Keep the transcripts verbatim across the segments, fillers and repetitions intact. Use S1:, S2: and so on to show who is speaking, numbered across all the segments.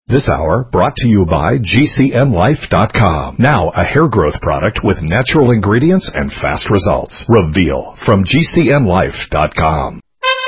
S1: This hour brought to you by G C N Life dot com. Now a hair growth product with natural ingredients and fast results. Reveal from G C N Life dot com.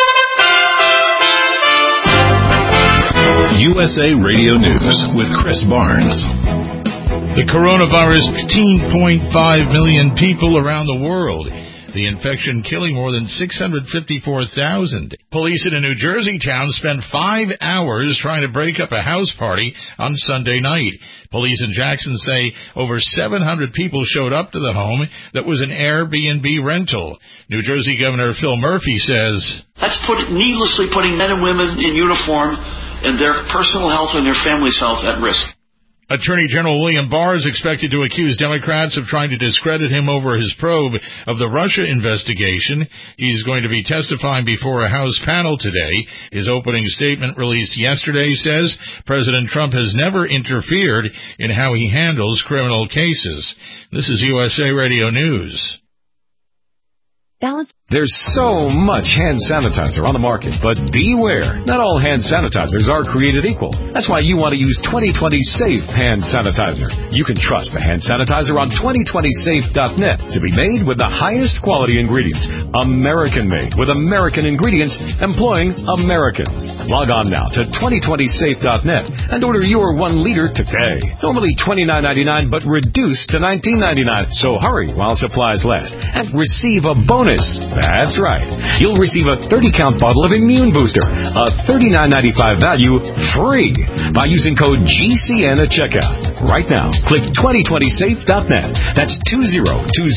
S2: U S A Radio News with Chris Barnes.
S3: The coronavirus, sixteen point five million people around the world. The infection killing more than six hundred fifty-four thousand. Police in a New Jersey town spent five hours trying to break up a house party on Sunday night. Police in Jackson say over seven hundred people showed up to the home that was an Airbnb rental. New Jersey Governor Phil Murphy says,
S4: That's put, needlessly putting men and women in uniform and their personal health and their family's health at risk.
S3: Attorney General William Barr is expected to accuse Democrats of trying to discredit him over his probe of the Russia investigation. He's going to be testifying before a House panel today. His opening statement released yesterday says President Trump has never interfered in how he handles criminal cases. This is U S A Radio News.
S5: Balance.
S1: There's so much hand sanitizer on the market, but beware. Not all hand sanitizers are created equal. That's why you want to use twenty twenty Safe Hand Sanitizer. You can trust the hand sanitizer on twenty twenty safe dot net to be made with the highest quality ingredients. American-made with American ingredients employing Americans. Log on now to twenty twenty safe dot net and order your one liter today. Normally twenty-nine ninety-nine, but reduced to nineteen ninety-nine. So hurry while supplies last and receive a bonus. That's right. You'll receive a thirty count bottle of Immune Booster, a thirty-nine ninety-five value, free by using code G C N at checkout. Right now, click twenty twenty safe dot net. That's twenty twenty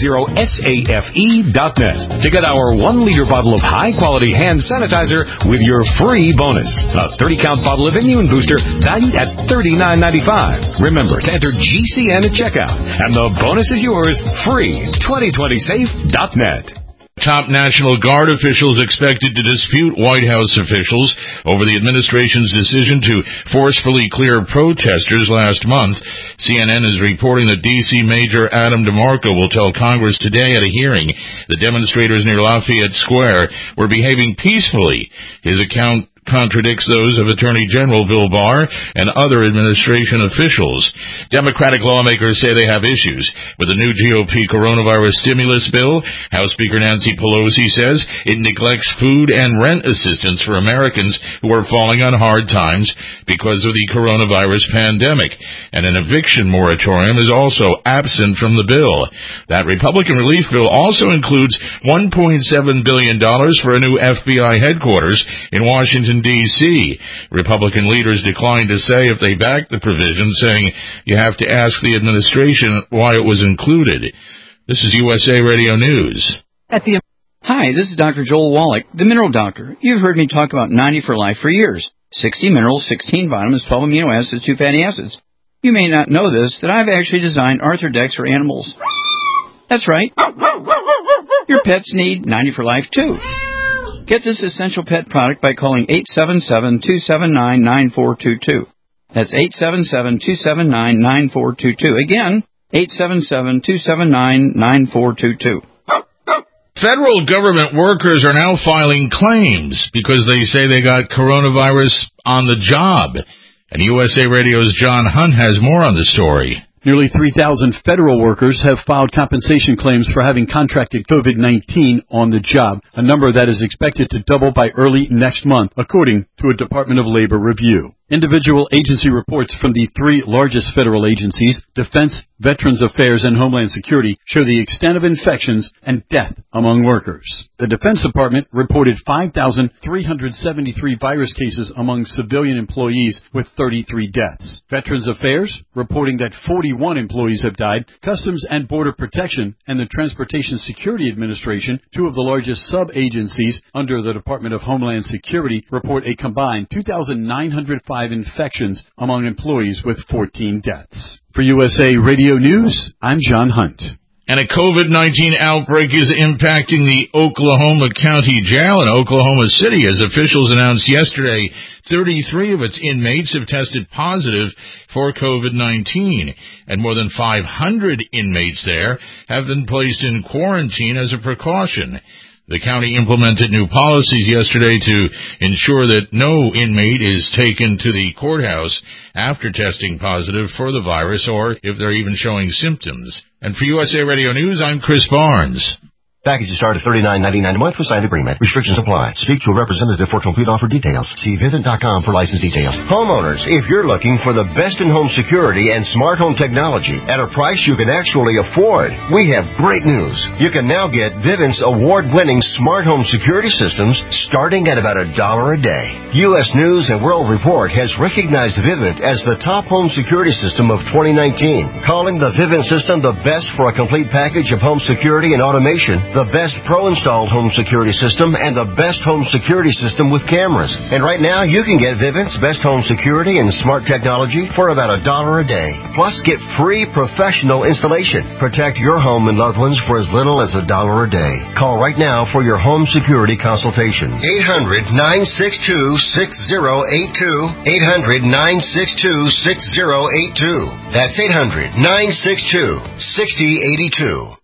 S1: safe dot net to get our one liter bottle of high-quality hand sanitizer with your free bonus. A thirty count bottle of Immune Booster valued at thirty-nine ninety-five. Remember to enter G C N at checkout, and the bonus is yours free. twenty twenty safe dot net.
S3: Top National Guard officials expected to dispute White House officials over the administration's decision to forcefully clear protesters last month. C N N is reporting that D C Major Adam DeMarco will tell Congress today at a hearing the demonstrators near Lafayette Square were behaving peacefully. His account contradicts those of Attorney General Bill Barr and other administration officials. Democratic lawmakers say they have issues with the new G O P coronavirus stimulus bill. House Speaker Nancy Pelosi says it neglects food and rent assistance for Americans who are falling on hard times because of the coronavirus pandemic. And an eviction moratorium is also absent from the bill. That Republican relief bill also includes one point seven billion dollars for a new F B I headquarters in Washington, D C Republican leaders declined to say if they backed the provision, saying you have to ask the administration why it was included. This is U S A Radio News.
S6: At the Hi, this is Doctor Joel Wallach, the Mineral Doctor. You've heard me talk about ninety for Life for years. sixty minerals, sixteen vitamins, twelve amino acids, two fatty acids. You may not know this, that I've actually designed Arthrodex for animals. That's right. Your pets need ninety for Life too. Get this essential pet product by calling eight seven seven, two seven nine, nine four two two. That's eight seven seven, two seven nine, nine four two two. Again, eight seven seven, two seven nine, nine four two two.
S3: Federal government workers are now filing claims because they say they got coronavirus on the job. And U S A Radio's John Hunt has more on the story.
S7: Nearly three thousand federal workers have filed compensation claims for having contracted COVID nineteen on the job, a number that is expected to double by early next month, according to a Department of Labor review. Individual agency reports from the three largest federal agencies, Defense, Veterans Affairs, and Homeland Security, show the extent of infections and death among workers. The Defense Department reported five thousand three hundred seventy-three virus cases among civilian employees with thirty-three deaths. Veterans Affairs reporting that forty-one employees have died. Customs and Border Protection and the Transportation Security Administration, two of the largest sub-agencies under the Department of Homeland Security, report a combined two thousand nine hundred five infections among employees with fourteen deaths. For U S A Radio News, I'm John Hunt.
S3: And a COVID nineteen outbreak is impacting the Oklahoma County Jail in Oklahoma City. As officials announced yesterday, thirty-three of its inmates have tested positive for COVID nineteen, and more than five hundred inmates there have been placed in quarantine as a precaution. The county implemented new policies yesterday to ensure that no inmate is taken to the courthouse after testing positive for the virus or if they're even showing symptoms. And for U S A Radio News, I'm Chris Barnes.
S8: Packages start at thirty-nine ninety-nine a month with signed agreement. Restrictions apply. Speak to a representative for complete offer details. See Vivint dot com for license details. Homeowners, if you're looking for the best in home security and smart home technology at a price you can actually afford, we have great news. You can now get Vivint's award-winning smart home security systems starting at about a dollar a day. U S News and World Report has recognized Vivint as the top home security system of twenty nineteen, calling the Vivint system the best for a complete package of home security and automation, the best pro-installed home security system, and the best home security system with cameras. And right now, you can get Vivint's best home security and smart technology for about a dollar a day. Plus, get free professional installation. Protect your home and loved ones for as little as a dollar a day. Call right now for your home security consultation. eight hundred nine six two six zero eight two. eight hundred nine six two six zero eight two. That's eight hundred nine six two six zero eight two.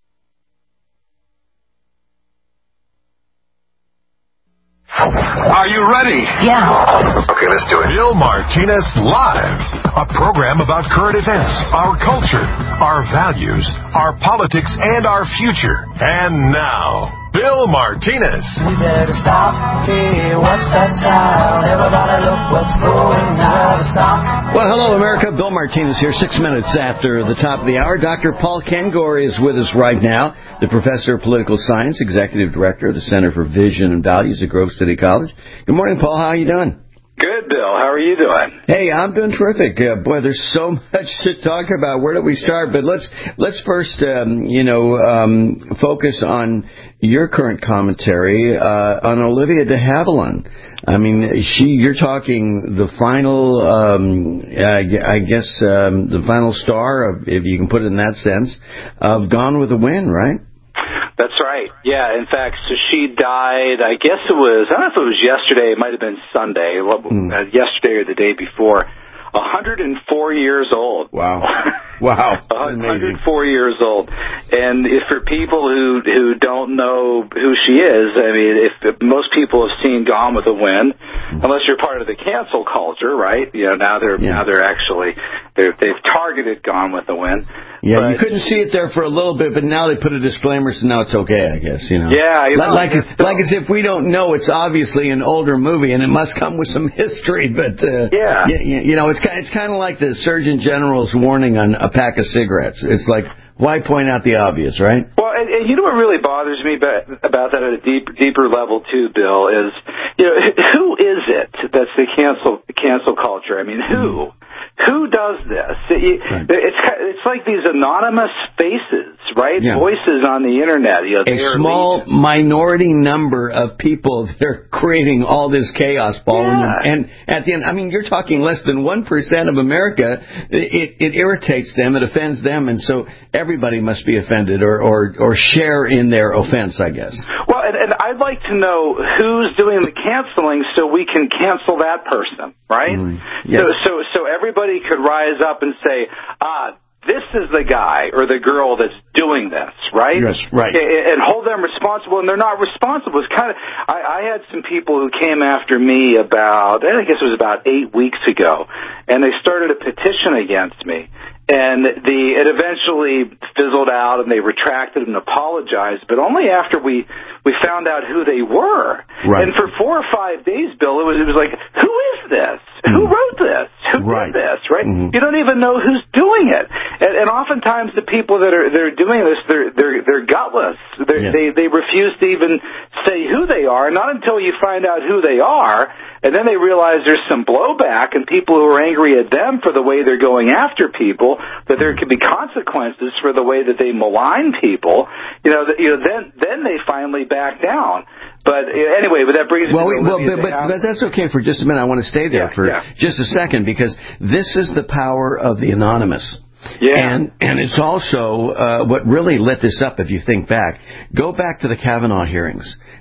S2: Are you ready?
S9: Yeah.
S2: Okay, let's do it. Bill Martinez Live, a program about current events, our culture, our values, our politics, and our future. And now, Bill Martinez.
S10: We better stop. Hey, what's that sound? Everybody look what's going on. Stop.
S11: Well, hello, America. Bill Martinez here, six minutes after the top of the hour. Doctor Paul Kengor is with us right now, the professor of political science, executive director of the Center for Vision and Values at Grove City College. Good morning, Paul. How are you doing?
S12: Good, Bill. How are you doing?
S11: Hey, I'm doing terrific. Uh, boy, there's so much to talk about. Where do we start? But let's let's first, um, you know, um, focus on your current commentary uh, on Olivia de Havilland. I mean, she. You're talking the final, um, I guess, um, the final star, of, if you can put it in that sense, of Gone with the Wind, right?
S12: That's right. Yeah, in fact, so she died, I guess it was, I don't know if it was yesterday, it might have been Sunday, mm. uh, yesterday or the day before, one hundred four years old.
S11: Wow. Wow.
S12: one hundred four years old. And if for people who who don't know who she is, I mean, if, if most people have seen Gone with the Wind, mm. unless you're part of the cancel culture, right? You know, now they're yeah. now they're actually they're, they've targeted Gone with the Wind.
S11: Yeah,
S12: but,
S11: you couldn't see it there for a little bit, but now they put a disclaimer, so now it's okay, I guess, you know.
S12: Yeah. You know,
S11: like, like, like as if we don't know it's obviously an older movie, and it must come with some history, but, uh,
S12: yeah.
S11: you, you know, it's, it's kind of like the Surgeon General's warning on a pack of cigarettes. It's like, why point out the obvious, right?
S12: Well, and, and you know what really bothers me about, about that at a deep, deeper level, too, Bill, is, you know, who is it that's the cancel, cancel culture? I mean, who? Mm. Who does this? It, right. It's it's like these anonymous faces, right? Yeah. Voices on the internet. You know,
S11: a small elite. minority number of people that are creating all this chaos, Paul.
S12: Yeah.
S11: And at the end, I mean, you're talking less than one percent of America. It, it irritates them. It offends them. And so everybody must be offended or, or, or share in their offense, I guess.
S12: Well, and, and I'd like to know who's doing the canceling so we can cancel that person, right?
S11: Mm. Yes.
S12: So, so, so everybody could rise up and say, ah, this is the guy or the girl that's doing this, right?
S11: Yes, right.
S12: And hold them responsible, and they're not responsible. It's kind of, I, I had some people who came after me about, I guess it was about eight weeks ago, and they started a petition against me. And the it eventually fizzled out, and they retracted and apologized, but only after we, we found out who they were.
S11: Right.
S12: And for four or five days, Bill, it was it was like, who is this? Mm. Who wrote this? Who
S11: right.
S12: did this? Right?
S11: Mm-hmm.
S12: You don't even know who's doing it. And, and oftentimes, the people that are they're doing this, they're they're they're gutless. They're, yeah. They they refuse to even say who they are. Not until you find out who they are, and then they realize there's some blowback and people who are angry at them for the way they're going after people. That there could be consequences for the way that they malign people, you know. That, you know, then then they finally back down. But anyway, but that brings
S11: well,
S12: me to
S11: well, but, but, but that's okay for just a minute. I want to stay there
S12: yeah,
S11: for
S12: yeah.
S11: just a second because this is the power of the anonymous.
S12: Yeah.
S11: And and it's also uh, what really lit this up. If you think back, go back to the Kavanaugh hearings.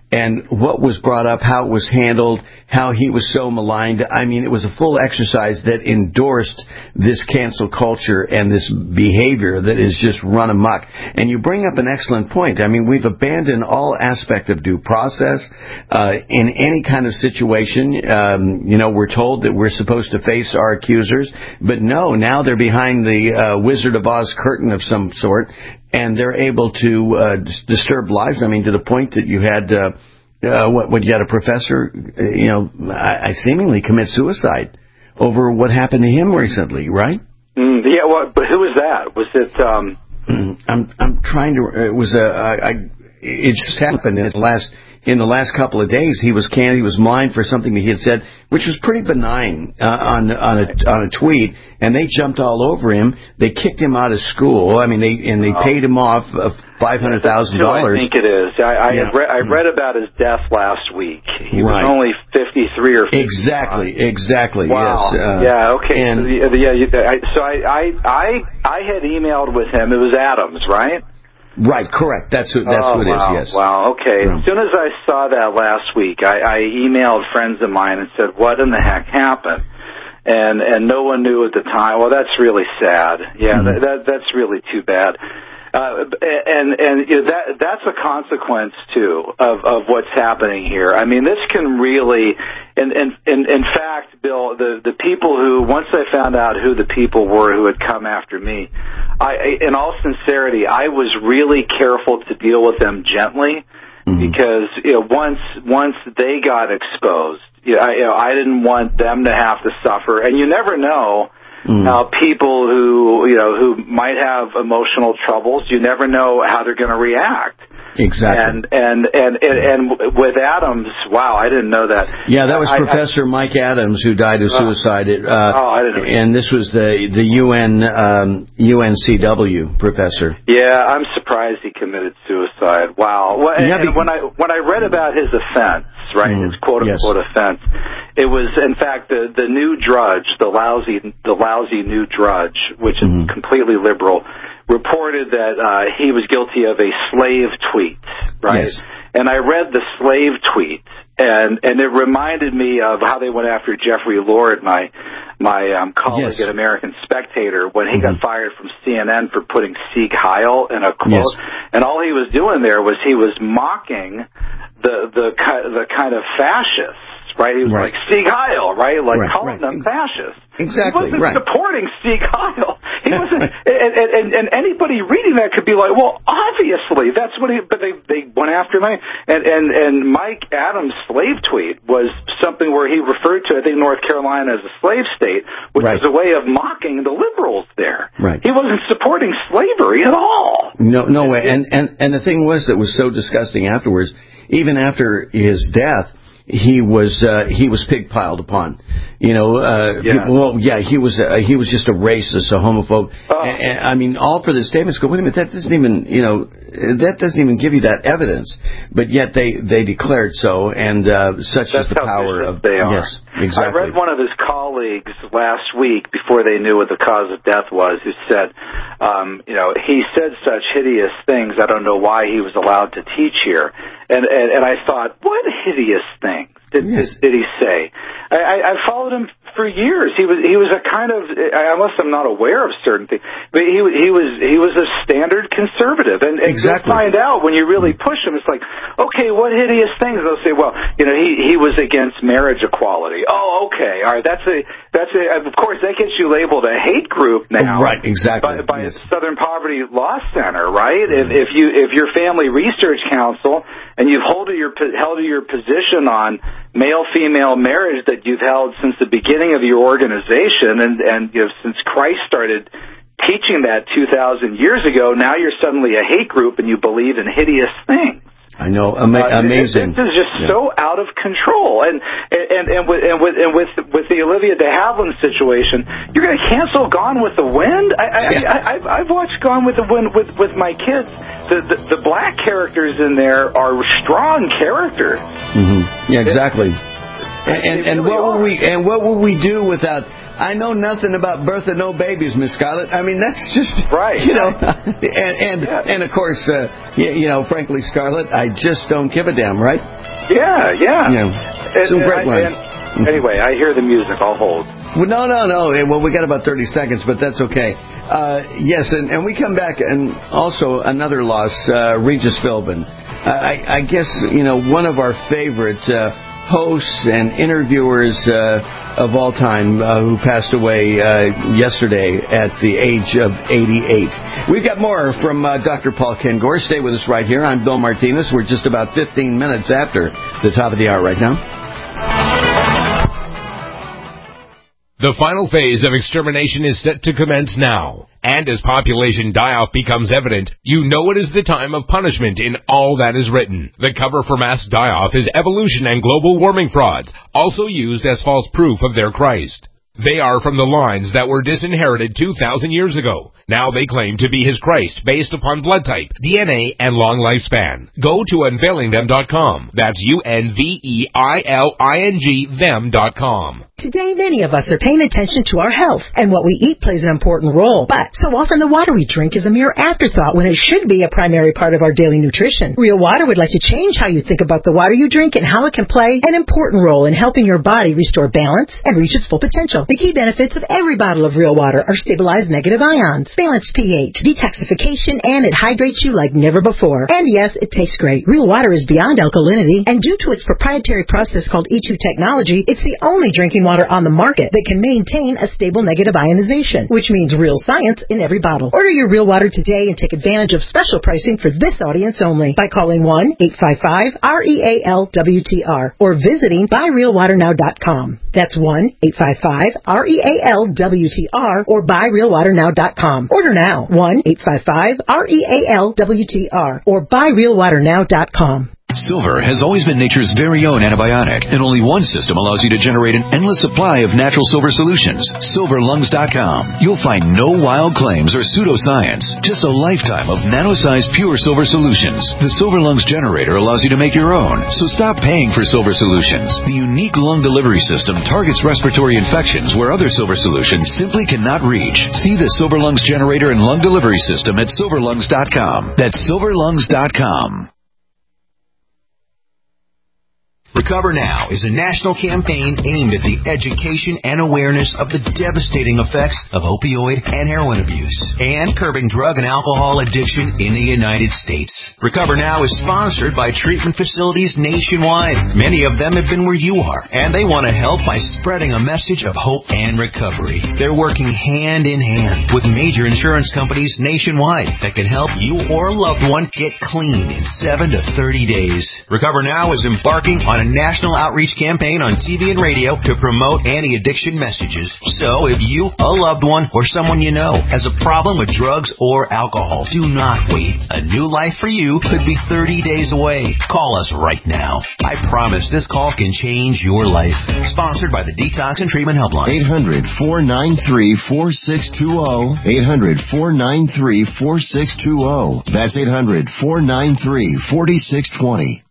S11: and what was brought up, how it was handled, how he was so maligned. I mean, it was a full exercise that endorsed this cancel culture and this behavior that is just run amok. And you bring up an excellent point. I mean, we've abandoned all aspect of due process uh, in any kind of situation. Um, you know, we're told that we're supposed to face our accusers, but no, now they're behind the uh, Wizard of Oz curtain of some sort, and they're able to uh, dis- disturb lives. I mean, to the point that you had, uh, uh, what, what, you had a professor, uh, you know, I, I seemingly commit suicide over what happened to him recently, right?
S12: Mm, yeah, well, but who was that? Was it? Um...
S11: I'm I'm trying to. It was a. I, I, it just happened in the last. In the last couple of days, he was can he was maligned for something that he had said, which was pretty benign uh, on on a on a tweet, and they jumped all over him. They kicked him out of school. I mean, they and they oh. paid him off uh, five hundred thousand dollars.
S12: I think it is. I I, yeah. re- I read about his death last week. He
S11: right.
S12: was only fifty-three or fifty-five.
S11: Exactly, exactly.
S12: Wow.
S11: Yes. Uh,
S12: yeah. Okay.
S11: And,
S12: so, yeah. You, I, so I, I I I had emailed with him. It was Adams, right?
S11: Right, correct. That's who, that's
S12: oh,
S11: who it
S12: wow,
S11: is, yes.
S12: Wow, okay.
S11: Yeah.
S12: As soon as I saw that last week, I, I emailed friends of mine and said, what in the heck happened? And and no one knew at the time. Well, that's really sad. Yeah, mm-hmm. that, that that's really too bad. Uh, and and you know, that that's a consequence too of of what's happening here. I mean, this can really, and in, in, in fact, Bill, the the people who once I found out who the people were who had come after me, I, in all sincerity, I was really careful to deal with them gently, mm-hmm. because you know once once they got exposed, you know, I, you know, I didn't want them to have to suffer, and you never know. Mm. Uh, people who, you know, who might have emotional troubles, you never know how they're going to react.
S11: Exactly.
S12: And, and, and, and, and with Adams, wow, I didn't know that.
S11: Yeah, that was
S12: I,
S11: Professor
S12: I,
S11: Mike Adams who died of suicide. Uh,
S12: oh, I didn't know.
S11: And this was the, the U N, um, U N C W professor.
S12: Yeah, I'm surprised he committed suicide. Wow. Well, and, yeah, and when I, when I read about his offense, right, mm, his quote unquote yes. offense, it was, in fact, the, the new drudge, the lousy, the lousy new drudge, which is mm-hmm. completely liberal, reported that uh, he was guilty of a slave tweet, right? Yes. And I read the slave tweet, and and it reminded me of how they went after Jeffrey Lord, my my um, colleague yes. at American Spectator, when he mm-hmm. got fired from C N N for putting Sieg Heil in a quote. Yes. And all he was doing there was he was mocking the the the kind of fascists. Right, he was right. like Sieg Heil, right, like right, calling right. them fascists.
S11: Exactly,
S12: he wasn't
S11: right.
S12: supporting Sieg Heil. He wasn't, and, and, and anybody reading that could be like, well, obviously that's what he. But they they went after me, and and and Mike Adams' slave tweet was something where he referred to, I think, North Carolina as a slave state, which right. was a way of mocking the liberals there.
S11: Right.
S12: He wasn't supporting slavery at all.
S11: No, no way. And and and the thing was that was so disgusting afterwards, even after his death. He was uh, he was pig piled upon, you know. Uh,
S12: yeah.
S11: Well, yeah, he was uh, he was just a racist, a homophobe.
S12: Oh.
S11: And, I mean, all for the statements. Go, wait a minute, that doesn't even, you know, that doesn't even give you that evidence. But yet they, they declared so, and uh, such
S12: That's
S11: is the power of.
S12: They are.
S11: Yes, exactly.
S12: I read one of his colleagues last week before they knew what the cause of death was, who said, um, you know, he said such hideous things. I don't know why he was allowed to teach here. And and, and I thought, what hideous things did, yes. did, did he say? I, I, I followed him for years. He was he was a kind of, unless I'm not aware of certain things, but he he was he was a standard conservative. And, and
S11: exactly.
S12: you'll find out when you really push him. It's like, okay, what hideous things? They'll say, well, you know, he he was against marriage equality. Oh, okay, all right. That's a that's a. Of course, that gets you labeled a hate group now.
S11: Right, exactly.
S12: By, by
S11: yes.
S12: Southern Poverty Law Center, right? If, if you if your Family Research Council and you've held to your held to your position on male-female marriage that you've held since the beginning of your organization, and and you know, since Christ started teaching that two thousand years ago, now you're suddenly a hate group and you believe in hideous things.
S11: I know, Ama-
S12: uh,
S11: amazing.
S12: This is just
S11: yeah.
S12: so out of control, and and and with and with and with, with the Olivia de Havilland situation, you're going to cancel Gone with the Wind. I, I, yeah. I, I I've watched Gone with the Wind with, with my kids. The, the the black characters in there are strong characters.
S11: Mm-hmm. Yeah, exactly. And and, and really what would we and what would we do without? I know nothing about birth of no babies, Miss Scarlett. I mean, that's just
S12: right.
S11: You know, and and,
S12: yeah.
S11: and of course, uh, you, you know, frankly, Scarlett, I just don't give a damn, right?
S12: Yeah, yeah.
S11: Yeah. Some
S12: And-
S11: great
S12: and I-
S11: lines.
S12: and anyway, I hear the music. I'll hold.
S11: Well, no, no, no. Eh, Well, we got about thirty seconds, but that's okay. Uh, yes, and, and we come back, and also another loss, uh, Regis Philbin. I, I guess, you know, one of our favorite uh, hosts and interviewers uh, of all time uh, who passed away uh, yesterday at the age of eighty-eight. We've got more from uh, Doctor Paul Kengor. Stay with us right here. I'm Bill Martinez. We're just about fifteen minutes after the top of the hour right now.
S9: The final phase of extermination is set to commence now. And as population die-off becomes evident, you know it is the time of punishment in all that is written. The cover for mass die-off is evolution and global warming frauds, also used as false proof of their Christ. They are from the lines that were disinherited two thousand years ago. Now they claim to be his Christ based upon blood type, D N A, and long lifespan. Go to unveiling them dot com. That's U N V E I L I N G them dot com.
S13: Today, many of us are paying attention to our health, and what we eat plays an important role. But so often the water we drink is a mere afterthought when it should be a primary part of our daily nutrition. Real Water would like to change how you think about the water you drink and how it can play an important role in helping your body restore balance and reach its full potential. The key benefits of every bottle of Real Water are stabilized negative ions, balanced pH, detoxification, and it hydrates you like never before. And yes, it tastes great. Real Water is beyond alkalinity, and due to its proprietary process called E two technology, it's the only drinking water on the market that can maintain a stable negative ionization, which means real science in every bottle. Order your Real Water today and take advantage of special pricing for this audience only by calling one eight five five R E A L W T R or visiting buy real water now dot com. That's one eight five five R E A L W T R or buy real water now dot com. Order now, one eight five five R E A L W T R or buy real water now dot com.
S14: Silver has always been nature's very own antibiotic, and only one system allows you to generate an endless supply of natural silver solutions. silver lungs dot com. You'll find no wild claims or pseudoscience, just a lifetime of nano-sized pure silver solutions. The Silver Lungs generator allows you to make your own, so stop paying for silver solutions. The unique lung delivery system targets respiratory infections where other silver solutions simply cannot reach. See the Silver Lungs generator and lung delivery system at silver lungs dot com. That's silver lungs dot com.
S15: Recover Now is a national campaign aimed at the education and awareness of the devastating effects of opioid and heroin abuse and curbing drug and alcohol addiction in the United States. Recover Now is sponsored by treatment facilities nationwide. Many of them have been where you are, and they want to help by spreading a message of hope and recovery. They're working hand in hand with major insurance companies nationwide that can help you or a loved one get clean in seven to thirty days. Recover Now is embarking on a national outreach campaign on T V and radio to promote anti-addiction messages. So if you, a loved one, or someone you know has a problem with drugs or alcohol, do not wait. A new life for you could be thirty days away. Call us right now. I promise this call can change your life. Sponsored by the Detox and Treatment Helpline.
S8: eight hundred, four nine three, four six two zero. eight hundred, four nine three, four six two zero. That's eight hundred, four nine three, four six two zero.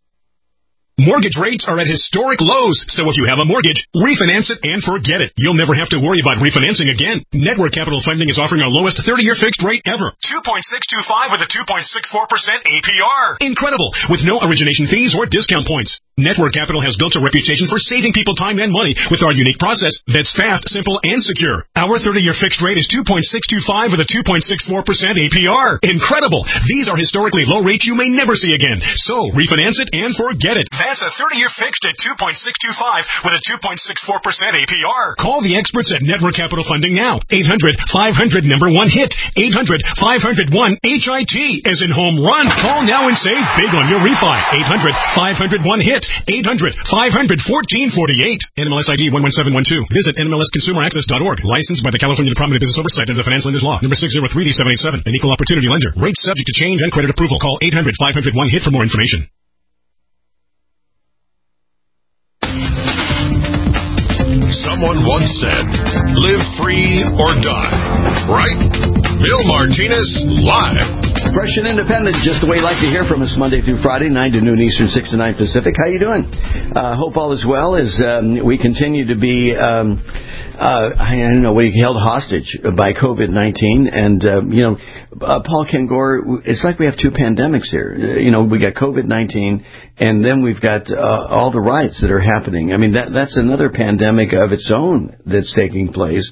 S16: Mortgage rates are at historic lows, so if you have a mortgage, refinance it and forget it. You'll never have to worry about refinancing again. Network Capital Funding is offering our lowest thirty-year fixed rate ever. two point six two five with a two point six four percent A P R. Incredible, with no origination fees or discount points. Network Capital has built a reputation for saving people time and money with our unique process that's fast, simple, and secure. Our thirty-year fixed rate is two point six two five with a two point six four percent A P R. Incredible! These are historically low rates you may never see again. So, refinance it and forget it. That's a thirty-year fixed at two point six two five with a two point six four percent A P R. Call the experts at Network Capital Funding now. eight hundred, five hundred, number one hit. eight hundred, five hundred one, H I T, as in home run. Call now and save big on your refi. eight hundred, five hundred one, hit. eight hundred, five hundred, fourteen forty-eight. N M L S I D one one seven one two. Visit N M L S consumer access dot org. Licensed by the California Department of Business Oversight under the Finance Lenders Law. Number six zero three D seven eight seven. An equal opportunity lender. Rates subject to change and credit approval. Call eight hundred, five hundred one, hit for more information.
S2: Someone once said, live free or die. Right? Bill Martinez, live.
S11: Fresh and independent, just the way you like to hear from us Monday through Friday, nine to noon Eastern, six to nine Pacific. How you doing? Uh, hope all is well as um, we continue to be um, uh, I don't know, what he held hostage by COVID nineteen. And, uh, you know, uh, Paul Kengor, it's like we have two pandemics here. Uh, you know, we got COVID nineteen, and then we've got uh, all the riots that are happening. I mean, that that's another pandemic of its own that's taking place.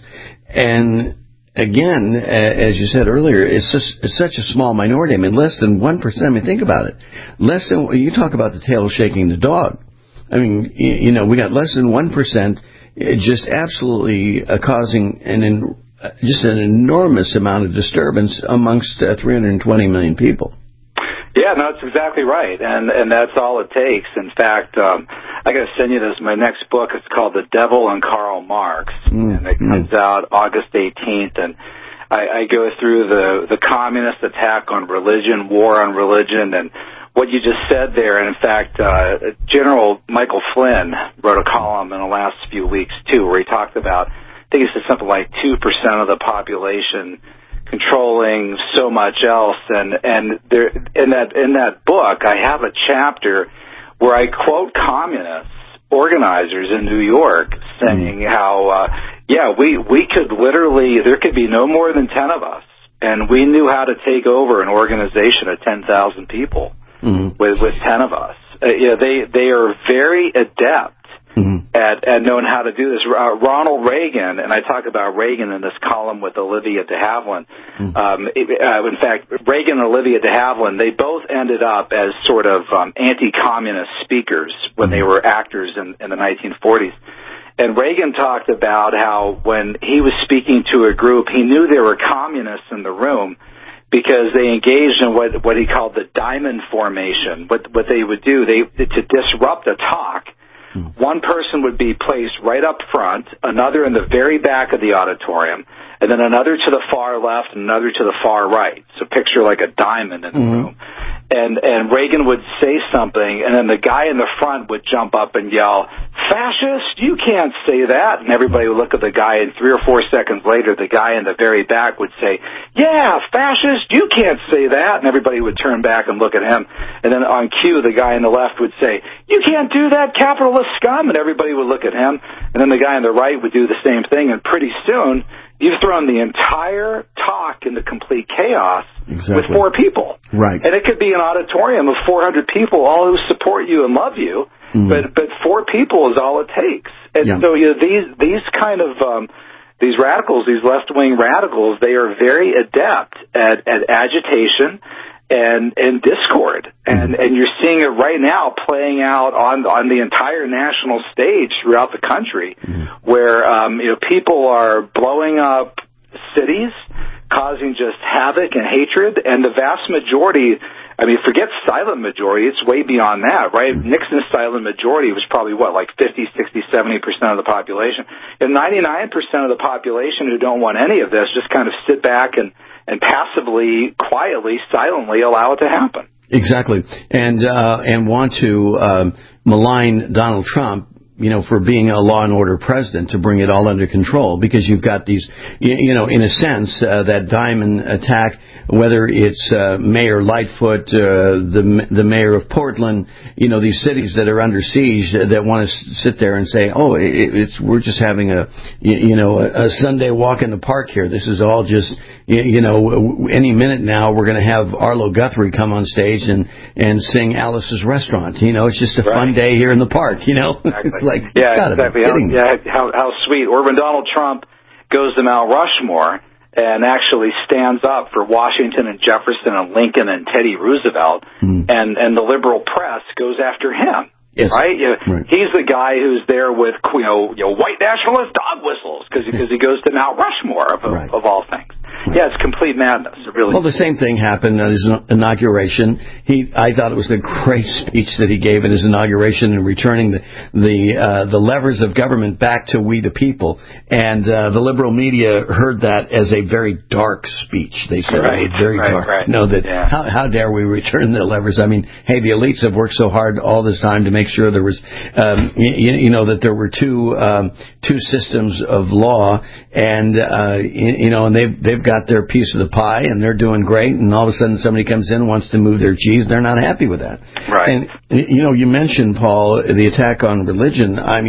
S11: And again, as you said earlier, it's just it's such a small minority. I mean, less than one percent. I mean, think about it. Less than, you talk about the tail shaking the dog. I mean, you know, we got less than one percent just absolutely uh, causing an in, uh, just an enormous amount of disturbance amongst uh, three hundred twenty million people.
S12: Yeah, no, that's exactly right, and and that's all it takes. In fact, um, I got to send you this. My next book is called The Devil and Karl Marx, mm. and it comes mm. out August eighteenth. And I, I go through the the communist attack on religion, war on religion, and what you just said there. And in fact, uh, General Michael Flynn wrote a column in the last few weeks too, where he talked about, I think he said something like two percent of the population controlling so much else, and and there in that in that book I have a chapter where I quote communist organizers in New York saying mm. how uh, yeah we we could literally, there could be no more than ten of us, and we knew how to take over an organization of ten thousand people mm. with with ten of us. Uh, yeah, they they are very adept. Mm-hmm. At, at knowing how to do this. Uh, Ronald Reagan, and I talk about Reagan in this column with Olivia de Havilland. Mm-hmm. Um, it, uh, in fact, Reagan and Olivia de Havilland, they both ended up as sort of um, anti-communist speakers when mm-hmm. they were actors in, in the nineteen forties. And Reagan talked about how when he was speaking to a group, he knew there were communists in the room because they engaged in what what he called the diamond formation. What what they would do, they to disrupt a talk. One person would be placed right up front, another in the very back of the auditorium, and then another to the far left and another to the far right. So picture like a diamond in the mm-hmm. room. And and Reagan would say something, and then the guy in the front would jump up and yell, "Fascist, you can't say that." And everybody would look at the guy, and three or four seconds later, the guy in the very back would say, "Yeah, fascist, you can't say that." And everybody would turn back and look at him. And then on cue, the guy in the left would say, "You can't do that, capitalist scum." And everybody would look at him. And then the guy on the right would do the same thing. And pretty soon, you've thrown the entire talk into complete chaos exactly. with four people.
S11: Right.
S12: And it could be an auditorium of four hundred people, all who support you and love you, mm-hmm. but but four people is all it takes. And yeah. so you know, these these kind of um, these radicals, these left wing radicals, they are very adept at, at agitation and and discord, and mm-hmm. and you're seeing it right now playing out on on the entire national stage throughout the country, mm-hmm. where um, you know people are blowing up cities, causing just havoc and hatred, and the vast majority. I mean, forget silent majority, it's way beyond that, right? Mm-hmm. Nixon's silent majority was probably, what, like fifty, sixty, seventy percent of the population. And ninety-nine percent of the population who don't want any of this just kind of sit back and, and passively, quietly, silently allow it to happen.
S11: Exactly. And, uh, and want to, um, malign Donald Trump, you know, for being a law and order president, to bring it all under control, because you've got these, you, you know, in a sense, uh, that diamond attack, whether it's uh, Mayor Lightfoot, uh, the the mayor of Portland, you know, these cities that are under siege that want to sit there and say, oh, it, it's we're just having a, you, you know, a, a Sunday walk in the park here. This is all just, you, you know, any minute now we're going to have Arlo Guthrie come on stage and, and sing Alice's Restaurant. You know, it's just a right. fun day here in the park, you know.
S12: Exactly.
S11: It's like,
S12: yeah, exactly. How, yeah, how, how sweet. Or when Donald Trump goes to Mount Rushmore and actually stands up for Washington and Jefferson and Lincoln and Teddy Roosevelt, mm. and, and the liberal press goes after him. Yes. Right? You know, right? He's the guy who's there with, you know, you know white nationalist dog whistles because because he goes to Mount Rushmore of, right. of all things. Right. Yeah, it's complete madness. It really.
S11: Well, the same thing happened at his inauguration. He, I thought it was a great speech that he gave at his inauguration in returning the the uh, the levers of government back to we the people. And uh, the liberal media heard that as a very dark speech. They said
S12: right.
S11: it was very
S12: right,
S11: dark.
S12: Right.
S11: No, that
S12: yeah.
S11: how how dare we return the levers? I mean, hey, the elites have worked so hard all this time to make sure there was, um, you, you know, that there were two um, two systems of law, and uh, you, you know, and they've they've got their piece of the pie, and they're doing great, and all of a sudden somebody comes in and wants to move their cheese. They're not happy with that.
S12: Right.
S11: And, you know, you mentioned, Paul, the attack on religion. I mean,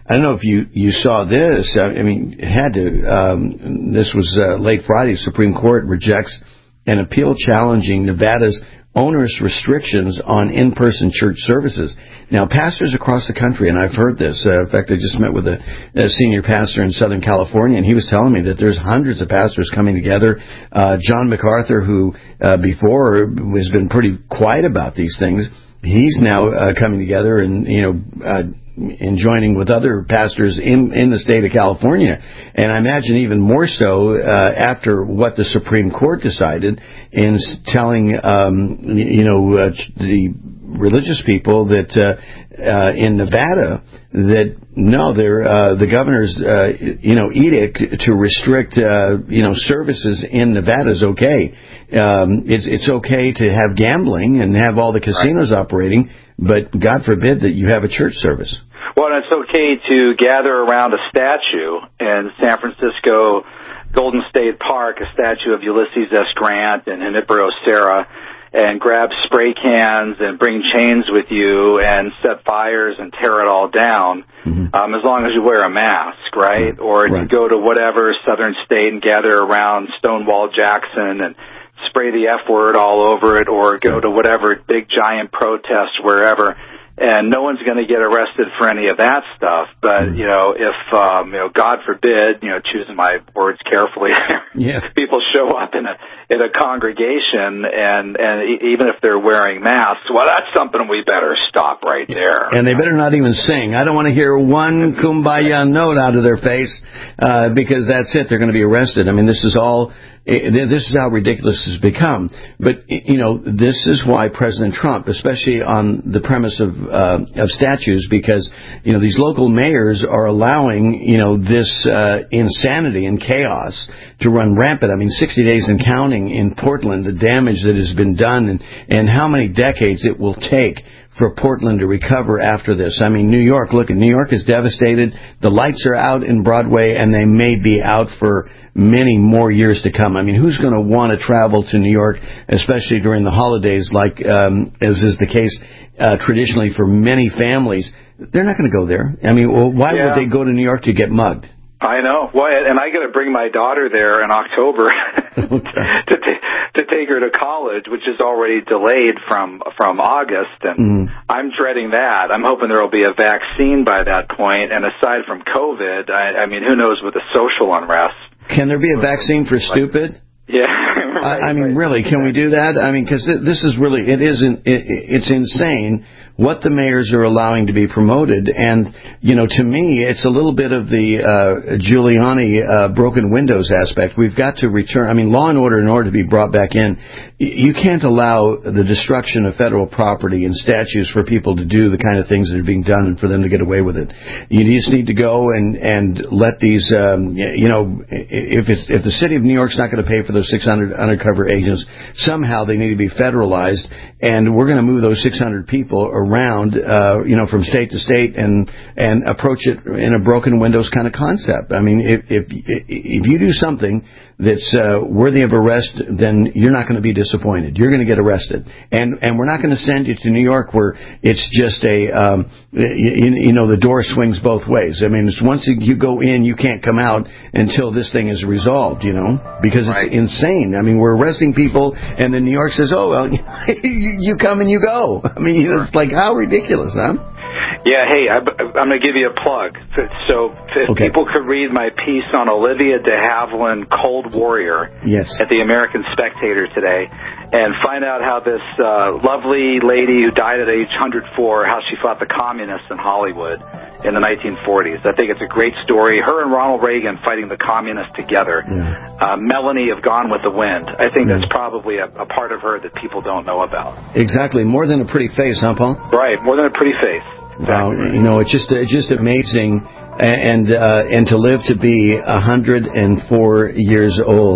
S11: I don't know if you, you saw this. I mean, it had to. Um, this was uh, late Friday. Supreme Court rejects an appeal challenging Nevada's onerous restrictions on in-person church services. Now, pastors across the country, and I've heard this. Uh, in fact, I just met with a, a senior pastor in Southern California, and he was telling me that there's hundreds of pastors coming together. Uh, John MacArthur, who uh, before has been pretty quiet about these things, he's now uh, coming together and, you know, uh, and joining with other pastors in, in the state of California. And I imagine even more so uh, after what the Supreme Court decided in telling, um, you know, uh, the religious people that uh, uh, in Nevada that, no, they're, uh, the governor's, uh, you know, edict to restrict, uh, you know, services in Nevada is okay. Um, it's, it's okay to have gambling and have all the casinos operating, but God forbid that you have a church service.
S12: Well, and it's okay to gather around a statue in San Francisco Golden State Park, a statue of Ulysses S. Grant and Junipero Serra, and grab spray cans and bring chains with you and set fires and tear it all down, mm-hmm. um, as long as you wear a mask, right? Or right. to go to whatever southern state and gather around Stonewall Jackson and spray the F word all over it, or go to whatever big giant protest wherever. And no one's going to get arrested for any of that stuff. But, you know, if, um, you know, God forbid, you know, choosing my words carefully, yeah. people show up in a, in a congregation and, and even if they're wearing masks, well, that's something we better stop right there.
S11: And they better not even sing. I don't want to hear one kumbaya note out of their face, uh, because that's it. They're going to be arrested. I mean, this is all, this is how ridiculous it's become. But, you know, this is why President Trump, especially on the premise of uh, of statues, because, you know, these local mayors are allowing, you know, this uh, insanity and chaos to run rampant. I mean, sixty days and counting in Portland, the damage that has been done, and, and how many decades it will take for Portland to recover after this. I mean, New York, look, New York is devastated. The lights are out in Broadway, and they may be out for many more years to come. I mean, who's going to want to travel to New York, especially during the holidays, like um, as is the case uh, traditionally for many families? They're not going to go there. I mean, well, why yeah. would they go to New York to get mugged?
S12: I know. Well, and I got to bring my daughter there in October okay. to t- to take her to college, which is already delayed from from August, and mm. I'm dreading that. I'm hoping there will be a vaccine by that point. And aside from COVID, I, I mean, who knows with the social unrest?
S11: Can there be a vaccine for stupid?
S12: Yeah.
S11: right, I, I mean, right. really, can we do that? I mean, because th- this is really, it isn't, it, it's insane what the mayors are allowing to be promoted. And, you know, to me, it's a little bit of the uh, Giuliani uh, broken windows aspect. We've got to return, I mean, law and order in order to be brought back in. You can't allow the destruction of federal property and statues for people to do the kind of things that are being done and for them to get away with it. You just need to go and, and let these, um, you know, if it's, if the city of New York's not going to pay for those six hundred undercover agents, somehow they need to be federalized, and we're going to move those six hundred people around, uh, you know, from state to state and, and approach it in a broken windows kind of concept. I mean, if, if, if you do something that's uh, worthy of arrest, then you're not going to be disappointed. You're going to get arrested. And, and we're not going to send you to New York where it's just a, um, you, you know, the door swings both ways. I mean, it's once you go in, you can't come out until this thing is resolved, you know, because it's right. insane. I mean, we're arresting people, and then New York says, oh, well, you come and you go. I mean, it's like, how ridiculous, huh?
S12: Yeah, hey, I, I'm going to give you a plug. So if okay. people could read my piece on Olivia de Havilland, Cold Warrior,
S11: yes.
S12: at the American Spectator today, and find out how this uh, lovely lady who died at age one hundred four, how she fought the communists in Hollywood in the nineteen forties. I think it's a great story. Her and Ronald Reagan fighting the communists together. Yeah. Uh, Melanie of Gone with the Wind. I think yeah. that's probably a, a part of her that people don't know about.
S11: Exactly. More than a pretty face, huh, Paul?
S12: Right. More than a pretty face. Exactly.
S11: Wow. You know, it's just it's just amazing. And uh, and to live to be one hundred four years old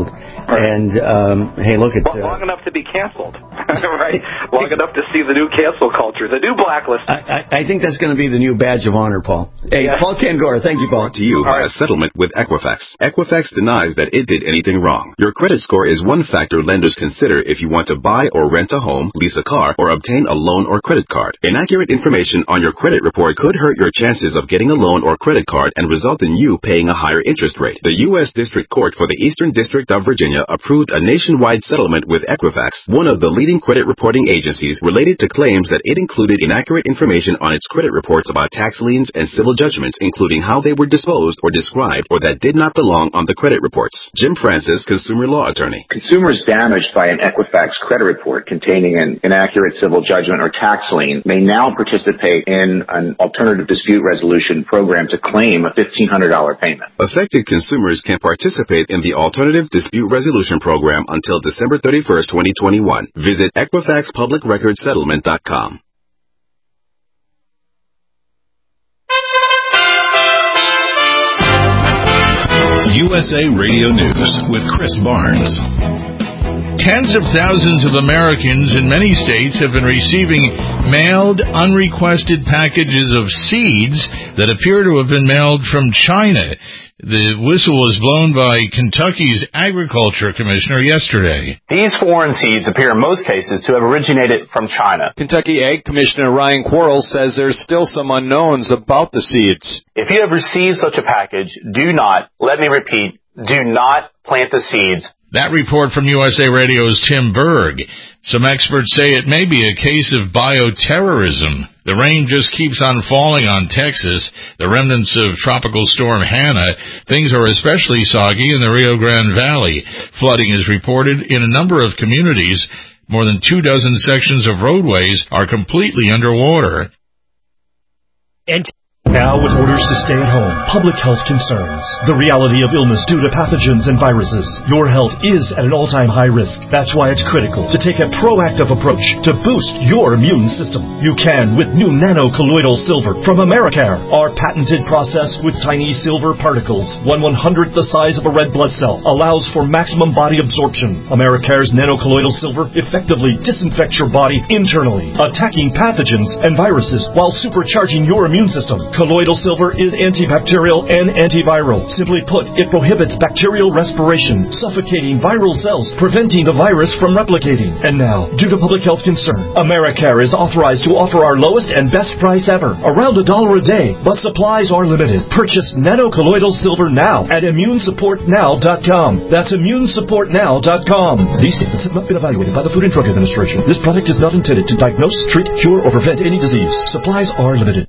S11: And, um, hey, look at...
S12: Uh, long enough to be canceled, right? Long enough to see the new cancel culture, the new blacklist.
S11: I, I, I think that's going to be the new badge of honor, Paul. Hey, yeah. Paul Kengor, thank you, Paul.
S17: Brought to you by a settlement with Equifax. Equifax denies that it did anything wrong. Your credit score is one factor lenders consider if you want to buy or rent a home, lease a car, or obtain a loan or credit card. Inaccurate information on your credit report could hurt your chances of getting a loan or credit card and result in you paying a higher interest rate. The U S District Court for the Eastern District of Virginia approved a nationwide settlement with Equifax, one of the leading credit reporting agencies, related to claims that it included inaccurate information on its credit reports about tax liens and civil judgments, including how they were disposed or described, or that did not belong on the credit reports. Jim Francis, consumer law attorney.
S18: Consumers damaged by an Equifax credit report containing an inaccurate civil judgment or tax lien may now participate in an alternative dispute resolution program to claim a fifteen hundred dollars payment.
S17: Affected consumers can participate in the alternative dispute resolution program until December thirty-first, twenty twenty-one. Visit Equifax Public Record Settlement dot com.
S14: U S A Radio News with Chris Barnes.
S3: Tens of thousands of Americans in many states have been receiving mailed, unrequested packages of seeds that appear to have been mailed from China. The whistle was blown by Kentucky's Agriculture Commissioner yesterday.
S19: These foreign seeds appear in most cases to have originated from China.
S20: Kentucky Ag Commissioner Ryan Quarles says there's still some unknowns about the seeds.
S19: If you have received such a package, do not, let me repeat, do not plant the seeds.
S3: That report from U S A Radio's Tim Berg. Some experts say it may be a case of bioterrorism. The rain just keeps on falling on Texas, the remnants of Tropical Storm Hannah. Things are especially soggy in the Rio Grande Valley. Flooding is reported in a number of communities. More than two dozen sections of roadways are completely underwater.
S21: And now, with orders to stay at home, public health concerns, the reality of illness due to pathogens and viruses, your health is at an all-time high risk. That's why it's critical to take a proactive approach to boost your immune system. You can with new nano-colloidal silver from Americare, our patented process with tiny silver particles, one one-hundredth the size of a red blood cell, allows for maximum body absorption. Americare's nano-colloidal silver effectively disinfects your body internally, attacking pathogens and viruses while supercharging your immune system. Colloidal silver is antibacterial and antiviral. Simply put, it prohibits bacterial respiration, suffocating viral cells, preventing the virus from replicating. And now, due to public health concern, Americare is authorized to offer our lowest and best price ever, around a dollar a day, but supplies are limited. Purchase nano-colloidal silver now at immune support now dot com. That's immune support now dot com. These statements have not been evaluated by the Food and Drug Administration. This product is not intended to diagnose, treat, cure, or prevent any disease. Supplies are limited.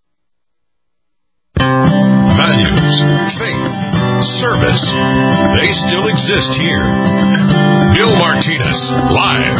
S2: Values, faith, service, they still exist here. Bill Martinez, live.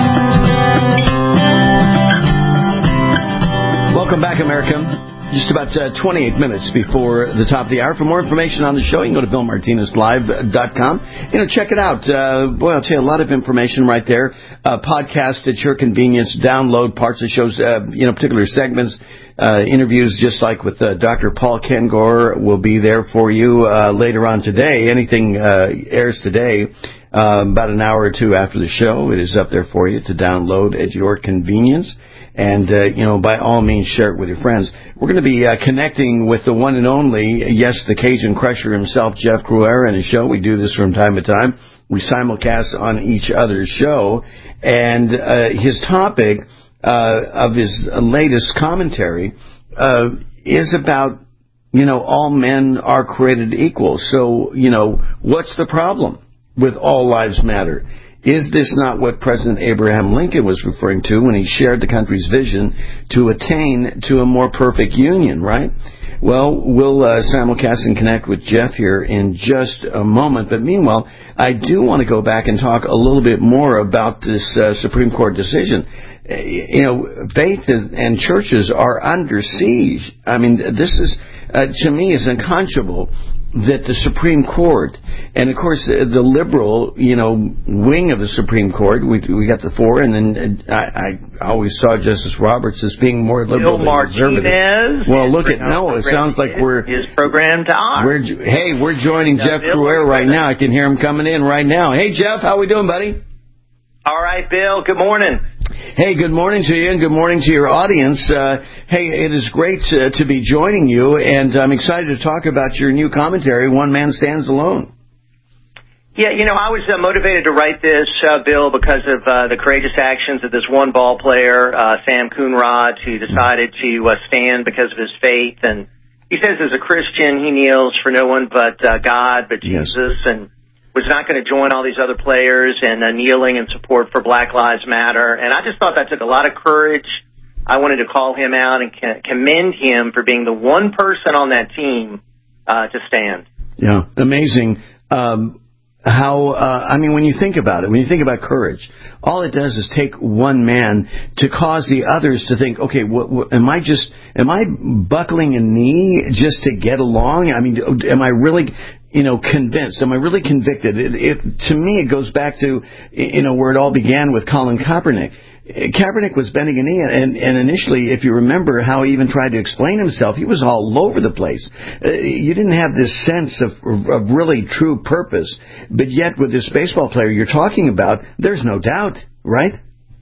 S11: Welcome back, America. Just about uh, twenty-eight minutes before the top of the hour. For more information on the show, you can go to Bill Martinez Live dot com. You know, check it out. Uh, boy, I'll tell you a lot of information right there. Uh, podcast at your convenience. Download parts of shows, uh, you know, particular segments. Uh, interviews just like with uh, Doctor Paul Kengor will be there for you uh, later on today. Anything uh, airs today, uh, about an hour or two after the show. It is up there for you to download at your convenience. And, uh, you know, by all means, share it with your friends. We're going to be uh, connecting with the one and only, yes, the Cajun Crusher himself, Jeff Crouere, and his show. We do this from time to time. We simulcast on each other's show. And uh, his topic uh, of his latest commentary uh, is about, you know, all men are created equal. So, you know, what's the problem with all lives matter? Is this not what President Abraham Lincoln was referring to when he shared the country's vision to attain to a more perfect union, right? Well, we'll uh, simulcast and connect with Jeff here in just a moment. But meanwhile, I do want to go back and talk a little bit more about this uh, Supreme Court decision. Uh, you know, faith and churches are under siege. I mean, this is, uh, to me, is unconscionable. that the Supreme Court, and of course uh, the liberal, you know, wing of the Supreme Court, we we got the four, and then uh, I, I always saw Justice Roberts as being more liberal
S4: Bill
S11: than conservative.
S4: Martinez.
S11: Well, look at no, it sounds like we're
S4: his program to ours.
S11: We're hey, we're joining
S4: Now,
S11: Jeff
S4: Bill,
S11: Cruer right now. I can hear him coming in right now. Hey, Jeff, how we doing, buddy?
S4: All right, Bill. Good morning.
S11: Hey, good morning to you, and good morning to your audience. Uh, hey, it is great to, to be joining you, and I'm excited to talk about your new commentary, One Man Stands Alone.
S4: Yeah, you know, I was uh, motivated to write this, uh, Bill, because of uh, the courageous actions of this one ball player, uh, Sam Coonrod, who decided to uh, stand because of his faith. And he says as a Christian, he kneels for no one but uh, God, but
S11: Yes.
S4: Jesus, and was not going to join all these other players and uh, kneeling in support for Black Lives Matter. And I just thought that took a lot of courage. I wanted to call him out and commend him for being the one person on that team uh, to stand.
S11: Yeah, amazing. Um, how, uh, I mean, when you think about it, when you think about courage, all it does is take one man to cause the others to think, okay, what, what, am I just, am I buckling a knee just to get along? I mean, am I really, you know, convinced? Am I really convicted? It, it, to me, it goes back to, you know, where it all began with Colin Kaepernick. Kaepernick was bending a knee, and, and initially, if you remember how he even tried to explain himself, he was all over the place. Uh, you didn't have this sense of, of really true purpose, but yet with this baseball player you're talking about, there's no doubt, right?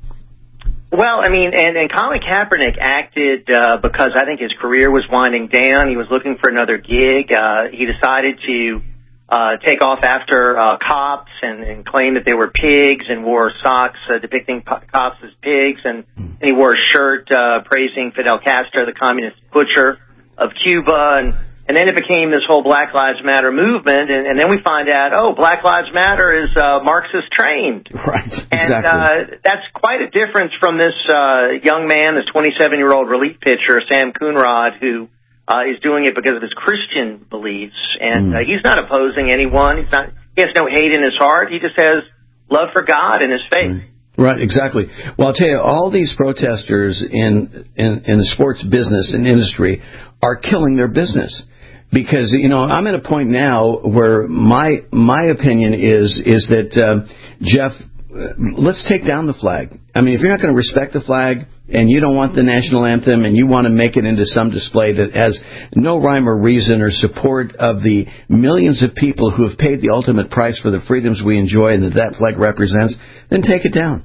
S4: Well, I mean, and, and Colin Kaepernick acted uh, because I think his career was winding down. He was looking for another gig. Uh, he decided to uh, take off after uh, cops and, and claim that they were pigs, and wore socks uh, depicting po- cops as pigs, and, and he wore a shirt uh, praising Fidel Castro, the communist butcher of Cuba, and And then it became this whole Black Lives Matter movement, and, and then we find out, oh, Black Lives Matter is uh, Marxist trained.
S11: Right, exactly.
S4: And uh, that's quite a difference from this uh, young man, this twenty-seven-year-old relief pitcher, Sam Coonrod, who uh, is doing it because of his Christian beliefs. And mm. uh, he's not opposing anyone. He's not. He has no hate in his heart. He just has love for God and his faith.
S11: Right, exactly. Well, I'll tell you, all these protesters in, in, in the sports business and industry are killing their business. Because, you know, I'm at a point now where my my opinion is is that, uh, Jeff, uh, let's take down the flag. I mean, if you're not going to respect the flag and you don't want the national anthem and you want to make it into some display that has no rhyme or reason or support of the millions of people who have paid the ultimate price for the freedoms we enjoy and that that flag represents, then take it down.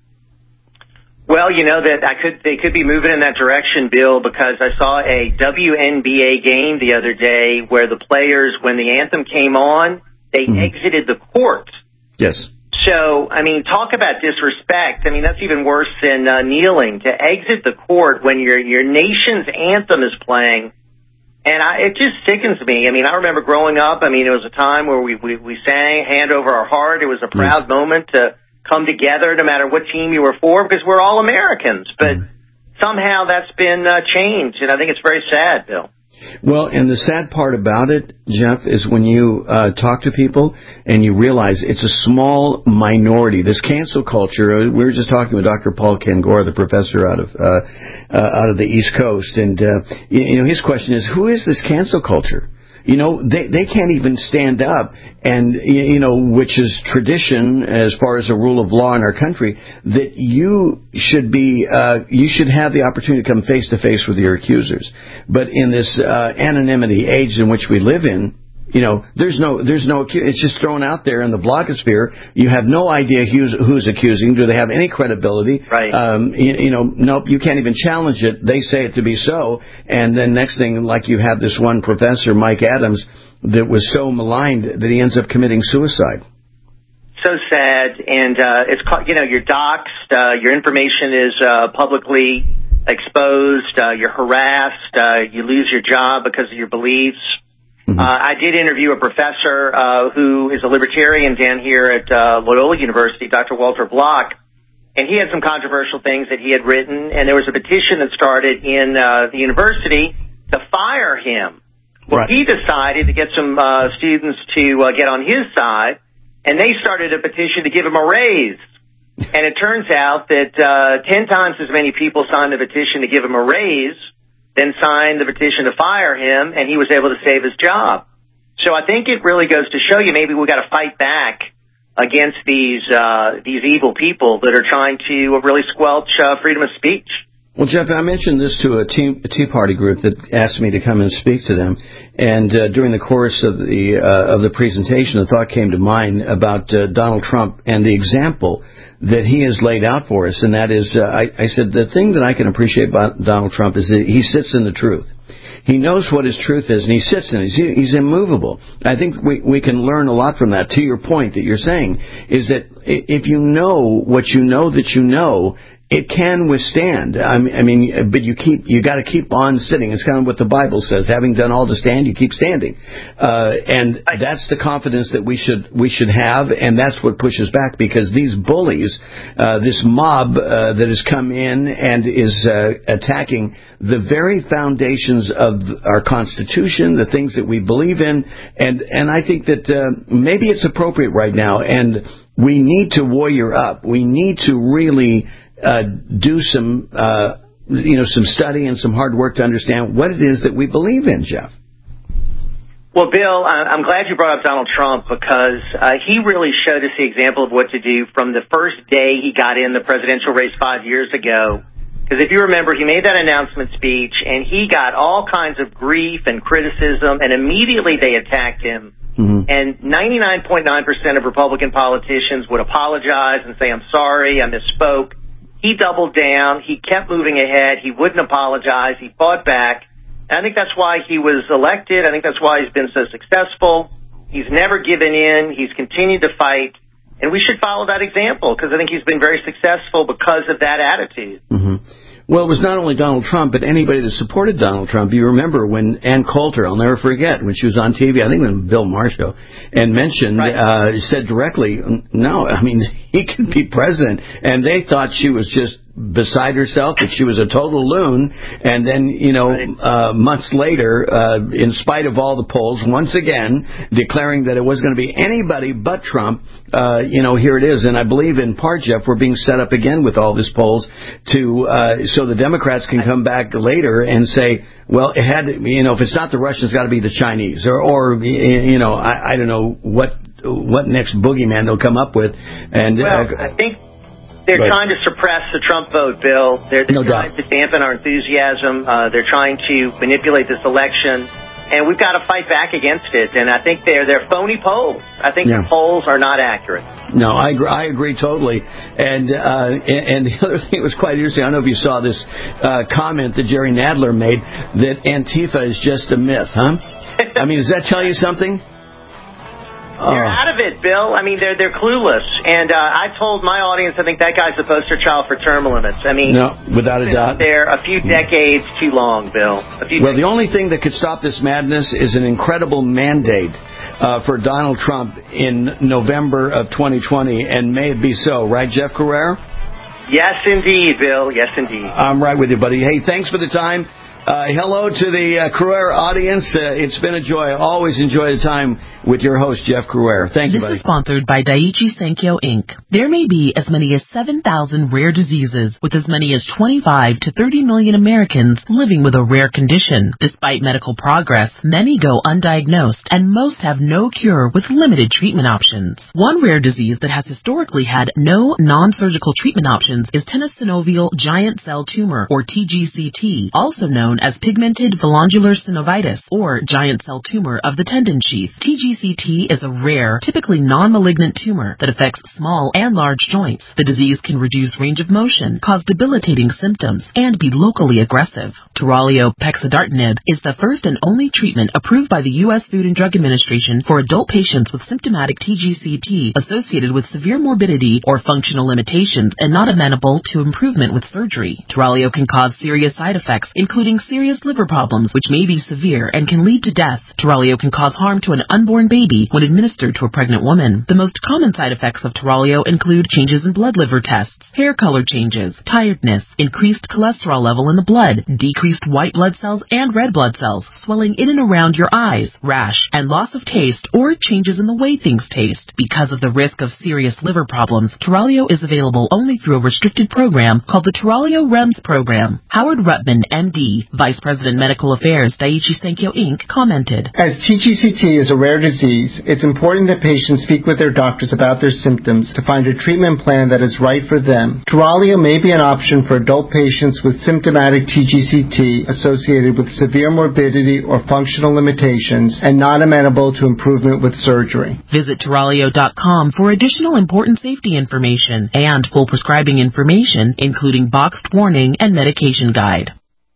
S4: Well, you know that I could they could be moving in that direction, Bill, because I saw a W N B A game the other day where the players, when the anthem came on, they mm-hmm. exited the court.
S11: Yes.
S4: So, I mean, talk about disrespect. I mean, that's even worse than uh, kneeling, to exit the court when your your nation's anthem is playing. And I, it just sickens me. I mean, I remember growing up, I mean, it was a time where we, we, we sang Hand Over Our Heart. It was a proud yes. moment to come together no matter what team you were for, because we're all Americans. But somehow that's been uh, changed, and I think it's very sad, Bill.
S11: Well, and the sad part about it, Jeff, is when you uh, talk to people and you realize it's a small minority. This cancel culture, we were just talking with Doctor Paul Kangor, the professor out of uh, uh, out of the East Coast, and uh, you, you know his question is, who is this cancel culture? You know, they they can't even stand up, and, you know, which is tradition as far as a rule of law in our country, that you should be, uh, you should have the opportunity to come face to face with your accusers. But in this uh, anonymity age in which we live in, you know, there's no, there's no, it's just thrown out there in the blogosphere. You have no idea who's, who's accusing. Do they have any credibility?
S4: Right.
S11: Um, you, you know, nope, you can't even challenge it. They say it to be so. And then next thing, like you have this one professor, Mike Adams, that was so maligned that he ends up committing suicide.
S4: So sad. And, uh, it's, you know, you're doxxed, uh, your information is, uh, publicly exposed, uh, you're harassed, uh, you lose your job because of your beliefs. Mm-hmm. Uh, I did interview a professor uh, who is a libertarian down here at uh, Loyola University, Doctor Walter Block, and he had some controversial things that he had written, and there was a petition that started in uh, the university to fire him. Well, right. He decided to get some uh, students to uh, get on his side, and they started a petition to give him a raise. And it turns out that uh, ten times as many people signed the petition to give him a raise then signed the petition to fire him, and he was able to save his job. So I think it really goes to show you maybe we got to fight back against these uh, these evil people that are trying to really squelch uh, freedom of speech.
S11: Well, Jeff, I mentioned this to a Tea, a tea Party group that asked me to come and speak to them, and uh, during the course of the uh, of the presentation, a thought came to mind about uh, Donald Trump and the example that he has laid out for us, and that is, uh, I, I said, the thing that I can appreciate about Donald Trump is that he sits in the truth. He knows what his truth is, and he sits in it. He's, he's immovable. I think we, we can learn a lot from that. To your point that you're saying, is that if you know what you know that you know, it can withstand. I mean, I mean, but you keep you got to keep on sitting. It's kind of what the Bible says: having done all to stand, you keep standing. Uh, and that's the confidence that we should we should have, and that's what pushes back, because these bullies, uh, this mob uh, that has come in and is uh, attacking the very foundations of our Constitution, the things that we believe in, and and I think that uh, maybe it's appropriate right now, and we need to warrior up. We need to really Uh, do some, uh, you know, some study and some hard work to understand what it is that we believe in, Jeff.
S4: Well, Bill, I'm glad you brought up Donald Trump, because uh, he really showed us the example of what to do from the first day he got in the presidential race five years ago. Because if you remember, he made that announcement speech, and he got all kinds of grief and criticism, and immediately they attacked him. Mm-hmm. And ninety-nine point nine percent of Republican politicians would apologize and say, I'm sorry, I misspoke. He doubled down. He kept moving ahead. He wouldn't apologize. He fought back. And I think that's why he was elected. I think that's why he's been so successful. He's never given in. He's continued to fight. And we should follow that example, because I think he's been very successful because of that attitude. Mm-hmm.
S11: Well, it was not only Donald Trump, but anybody that supported Donald Trump. You remember when Ann Coulter, I'll never forget, when she was on T V, I think it was Bill Maher show, and mentioned, right. uh, said directly, no, I mean, he could be president. And they thought she was just beside herself, that she was a total loon. And then, you know, right. uh, months later, uh, in spite of all the polls, once again, declaring that it wasn't going to be anybody but Trump, uh, you know, here it is. And I believe in part, Jeff, we're being set up again with all these polls to, uh, so the Democrats can come back later and say, well, it had to, you know, if it's not the Russians, it's got to be the Chinese, or, or, you know, I, I don't know what, what next boogeyman they'll come up with. And,
S4: well, uh, I think they're right. trying to suppress the Trump vote, Bill. They're, they're no trying doubt. to dampen our enthusiasm. Uh, they're trying to manipulate this election, and we've got to fight back against it. And I think they're they're phony polls. I think yeah. the polls are not accurate.
S11: No, I agree, I agree totally. And uh, and the other thing was quite interesting. I don't know if you saw this uh, comment that Jerry Nadler made, that Antifa is just a myth, huh? I mean, does that tell you something?
S4: They're out of it, Bill. I mean, they're they're clueless. And uh, I told my audience, I think that guy's the poster child for term limits. I mean,
S11: no, without a doubt,
S4: they're a few decades too long, Bill. A few
S11: well,
S4: decades.
S11: The only thing that could stop this madness is an incredible mandate uh, for Donald Trump in November of twenty twenty, and may it be so, right, Jeff Crouere?
S4: Yes, indeed, Bill. Yes, indeed.
S11: I'm right with you, buddy. Hey, thanks for the time. Uh, hello to the uh, Crouere audience. Uh, it's been a joy. I always enjoy the time with your host, Jeff Crouere. Thank you, buddy.
S5: This is sponsored by Daiichi Sankyo, Incorporated. There may be as many as seven thousand rare diseases, with as many as twenty-five to thirty million Americans living with a rare condition. Despite medical progress, many go undiagnosed, and most have no cure with limited treatment options. One rare disease that has historically had no non-surgical treatment options is tenosynovial giant cell tumor, or T G C T, also known as pigmented volungular synovitis, or giant cell tumor of the tendon sheath. T G C T is a rare, typically non-malignant tumor that affects small and large joints. The disease can reduce range of motion, cause debilitating symptoms, and be locally aggressive. Turalio pexidartinib is the first and only treatment approved by the U S Food and Drug Administration for adult patients with symptomatic T G C T associated with severe morbidity or functional limitations and not amenable to improvement with surgery. Turalio can cause serious side effects, including serious liver problems, which may be severe and can lead to death. Turalio can cause harm to an unborn baby when administered to a pregnant woman. The most common side effects of Turalio include changes in blood liver tests, hair color changes, tiredness, increased cholesterol level in the blood, decreased white blood cells and red blood cells, swelling in and around your eyes, rash, and loss of taste or changes in the way things taste. Because of the risk of serious liver problems, Turalio is available only through a restricted program called the Turalio REMS program. Howard Rutman, M D, Vice President Medical Affairs Daiichi Sankyo Incorporated commented,
S1: As T G C T is a rare disease, it's important that patients speak with their doctors about their symptoms to find a treatment plan that is right for them. Turalio may be an option for adult patients with symptomatic T G C T associated with severe morbidity or functional limitations and not amenable to improvement with surgery.
S5: Visit Turalio dot com for additional important safety information and full prescribing information, including boxed warning and medication guide.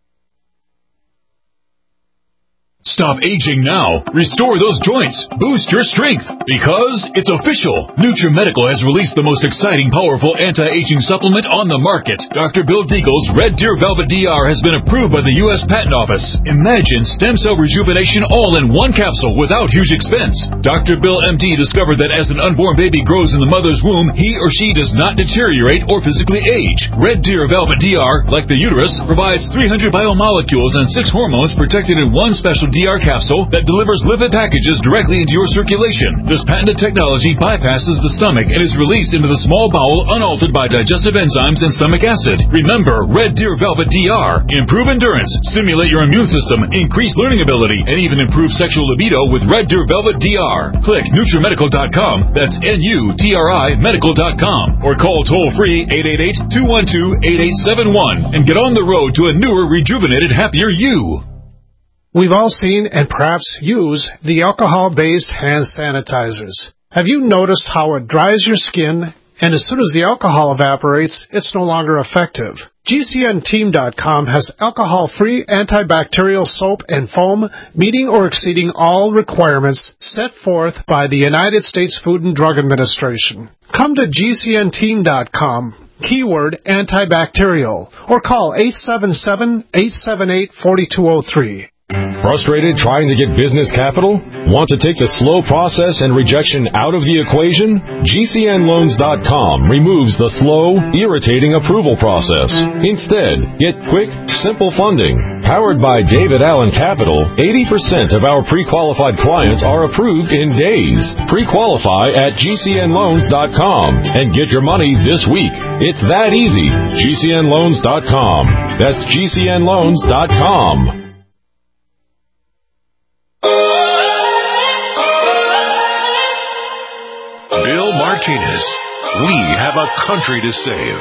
S16: Stop aging now. Restore those joints. Boost your strength. Because it's official. NutriMedical has released the most exciting, powerful anti-aging supplement on the market. Doctor Bill Deagle's Red Deer Velvet D R has been approved by the U S Patent Office. Imagine stem cell rejuvenation all in one capsule without huge expense. Doctor Bill M D discovered that as an unborn baby grows in the mother's womb, he or she does not deteriorate or physically age. Red Deer Velvet D R, like the uterus, provides three hundred biomolecules and six hormones protected in one special D R capsule that delivers lipid packages directly into your circulation. This patented technology bypasses the stomach and is released into the small bowel unaltered by digestive enzymes and stomach acid. Remember, Red Deer Velvet D R. Improve endurance, stimulate your immune system, increase learning ability, and even improve sexual libido with Red Deer Velvet D R. Click NutriMedical dot com, that's N U T R I medical dot com, or call toll-free eight eight eight, two one two, eight eight seven one and get on the road to a newer, rejuvenated, happier you.
S22: We've all seen and perhaps use the alcohol-based hand sanitizers. Have you noticed how it dries your skin, and as soon as the alcohol evaporates, it's no longer effective? G C N Team dot com has alcohol-free antibacterial soap and foam meeting or exceeding all requirements set forth by the United States Food and Drug Administration. Come to G C N Team dot com. Keyword antibacterial, or call eight seven seven, eight seven eight, four two zero three.
S23: Frustrated trying to get business capital? Want to take the slow process and rejection out of the equation? G C N Loans dot com removes the slow, irritating approval process. Instead, get quick, simple funding. Powered by David Allen Capital, eighty percent of our pre-qualified clients are approved in days. Pre-qualify at G C N Loans dot com and get your money this week. It's that easy. G C N Loans dot com. That's G C N Loans dot com.
S2: Bill Martinez. We have a country to save.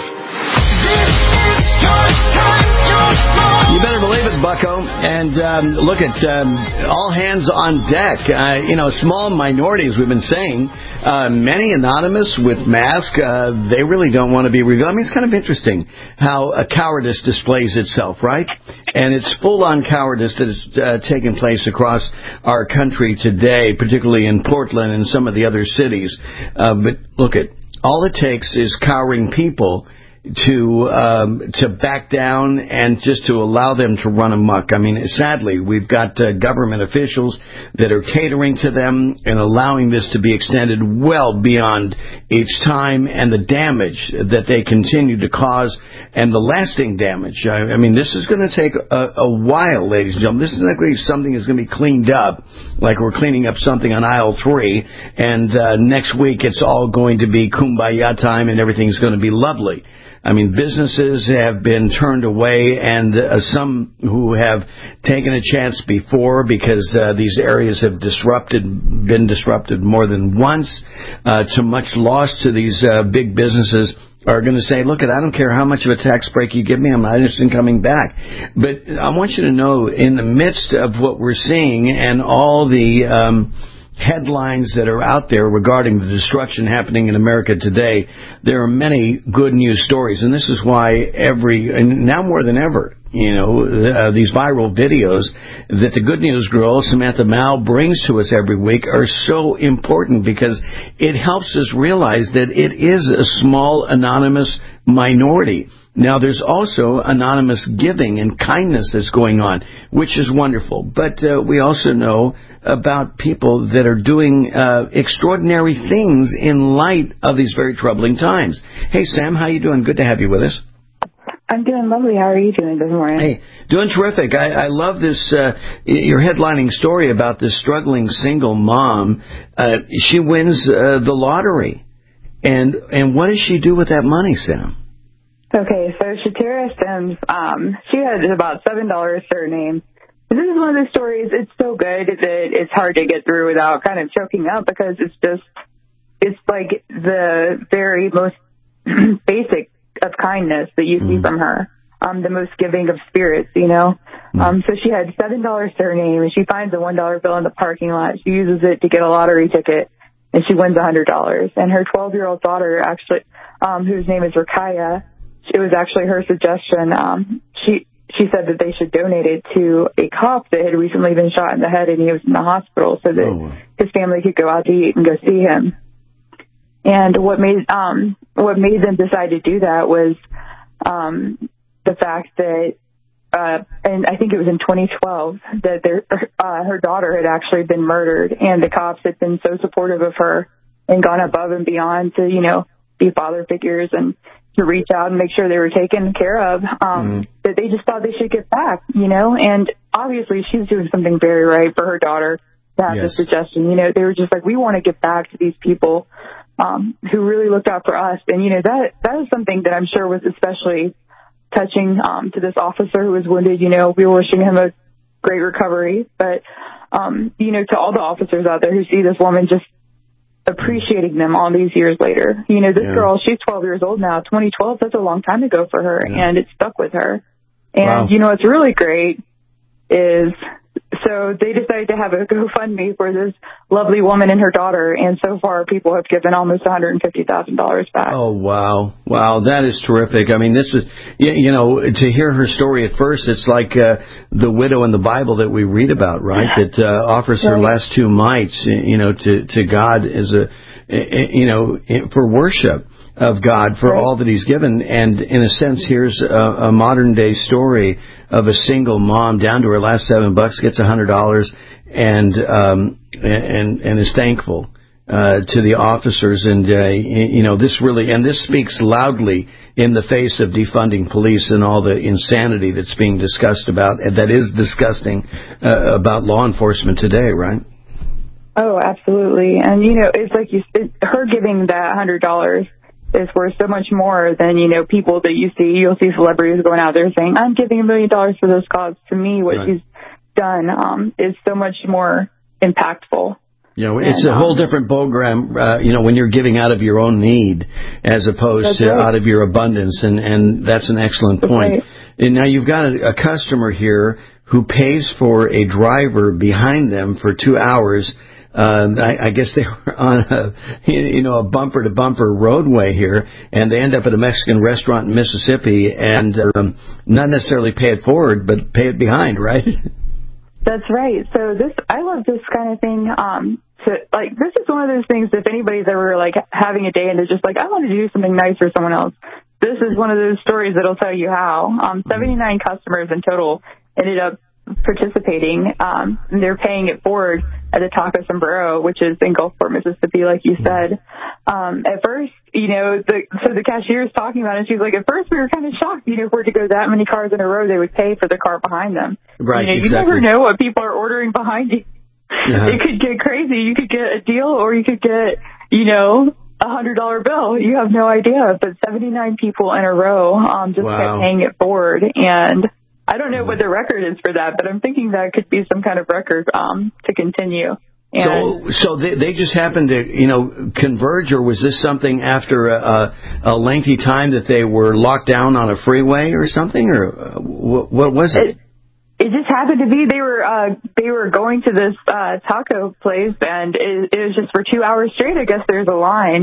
S11: You better believe it, bucko. And um, look at um, all hands on deck. Uh, you know, small minorities, we've been saying. Uh, many anonymous with masks, uh, they really don't want to be revealed. I mean, it's kind of interesting how a cowardice displays itself, right? And it's full-on cowardice that is uh, taking place across our country today, particularly in Portland and some of the other cities. Uh, but look at, all it takes is cowering people to um, to back down and just to allow them to run amok. I mean, sadly, we've got uh, government officials that are catering to them and allowing this to be extended well beyond its time, and the damage that they continue to cause and the lasting damage. I, I mean, this is going to take a, a while, ladies and gentlemen. This is not going to be something that's going to be cleaned up like we're cleaning up something on aisle three, and uh, next week it's all going to be kumbaya time and everything's going to be lovely. I mean, businesses have been turned away, and uh, some who have taken a chance before because uh, these areas have disrupted, been disrupted more than once, uh, to much loss to these uh, big businesses, are going to say, look, I don't care how much of a tax break you give me, I'm not interested in coming back. But I want you to know, in the midst of what we're seeing and all the um headlines that are out there regarding the destruction happening in America today, there are many good news stories, and this is why every, and now more than ever, you know, uh, these viral videos that the Good News Girl, Samantha Mao, brings to us every week are so important, because it helps us realize that it is a small, anonymous minority. Now, there's also anonymous giving and kindness that's going on, which is wonderful. But uh, we also know about people that are doing uh, extraordinary things in light of these very troubling times. Hey, Sam, how you doing? Good to have you with us.
S24: I'm doing lovely. How are you doing this morning?
S11: Hey, doing terrific. I, I love this, uh, your headlining story about this struggling single mom. Uh, she wins uh, the lottery. And and what does she do with that money, Sam?
S24: Okay, so Shatira Sims, um, she had about seven dollars to her name. This is one of those stories, it's so good that it's hard to get through without kind of choking up, because it's just, it's like the very most basic of kindness that you mm. see from her. Um, the most giving of spirits, you know. Mm. Um, so she had seven dollars to her name, and she finds a one dollar bill in the parking lot. She uses it to get a lottery ticket, and she wins a hundred dollars. And her twelve-year-old daughter, actually, um, whose name is Rakaya, it was actually her suggestion. Um, she she said that they should donate it to a cop that had recently been shot in the head, and he was in the hospital, so that oh. his family could go out to eat and go see him. And what made um what made them decide to do that was um the fact that uh and I think it was in twenty twelve that their uh, her daughter had actually been murdered, and the cops had been so supportive of her and gone above and beyond to, you know, be father figures and to reach out and make sure they were taken care of, um, mm. that they just thought they should get back, you know, and obviously she was doing something very right for her daughter to have yes. this suggestion. You know, they were just like, we want to get back to these people um, who really looked out for us. And, you know, that that is something that I'm sure was especially touching um, to this officer who was wounded. You know, we were wishing him a great recovery. But, um, you know, to all the officers out there who see this woman just appreciating them all these years later. You know, this yeah. girl, she's twelve years old now. twenty twelve, that's a long time ago for her, yeah. and it stuck with her. And, wow. you know, what's really great is, so they decided to have a GoFundMe for this lovely woman and her daughter, and so far people have given almost one hundred fifty thousand dollars back.
S11: Oh, wow. Wow, that is terrific. I mean, this is, you know, to hear her story at first, it's like uh, the widow in the Bible that we read about, right, that uh, offers her right. last two mites, you know, to, to God as a, you know, for worship of God for right. all that he's given. And in a sense, here's a, a modern day story of a single mom down to her last seven bucks, gets a hundred dollars, and um, and and is thankful uh, to the officers. And uh, you know, this really, and this speaks loudly in the face of defunding police and all the insanity that's being discussed about, and that is disgusting uh, about law enforcement today, right?
S24: Oh, absolutely. And you know, it's like you, it, her giving that hundred dollars is worth so much more than, you know, people that you see. You'll see celebrities going out there saying, I'm giving a million dollars for this cause. To me, what right. she's done um, is so much more impactful.
S11: You know, it's and, a whole um, different program, uh, you know, when you're giving out of your own need as opposed to right. out of your abundance. And, and that's an excellent point. Right. And now you've got a, a customer here who pays for a driver behind them for two hours. Uh, I, I guess they were on a, you know, a bumper-to-bumper roadway here, and they end up at a Mexican restaurant in Mississippi, and um, not necessarily pay it forward, but pay it behind, right?
S24: That's right. So this, I love this kind of thing. Um, to, like, this is one of those things, if anybody's ever, like, having a day and they're just like, I want to do something nice for someone else, this is one of those stories that'll tell you how. Um, seventy-nine customers in total ended up participating. Um, and they're paying it forward at the Taco Sombrero, which is in Gulfport, Mississippi, like you said. Um, at first, you know, the, so the cashier is talking about it, and she's like, at first we were kind of shocked, you know, if we're to go that many cars in a row, they would pay for the car behind them.
S11: Right,
S24: you know,
S11: exactly.
S24: You never know what people are ordering behind you. Uh-huh. It could get crazy. You could get a deal, or you could get, you know, a hundred dollar bill. You have no idea. But seventy-nine people in a row um, just wow. kept paying it forward, and I don't know what the record is for that, but I'm thinking that could be some kind of record um, to continue.
S11: So,
S24: And
S11: so they, they just happened to, you know, converge, or was this something after a, a lengthy time that they were locked down on a freeway or something, or uh, what, what was it?
S24: it? It just happened to be they were uh, they were going to this uh, taco place, and it, it was just for two hours straight. I guess there's a line,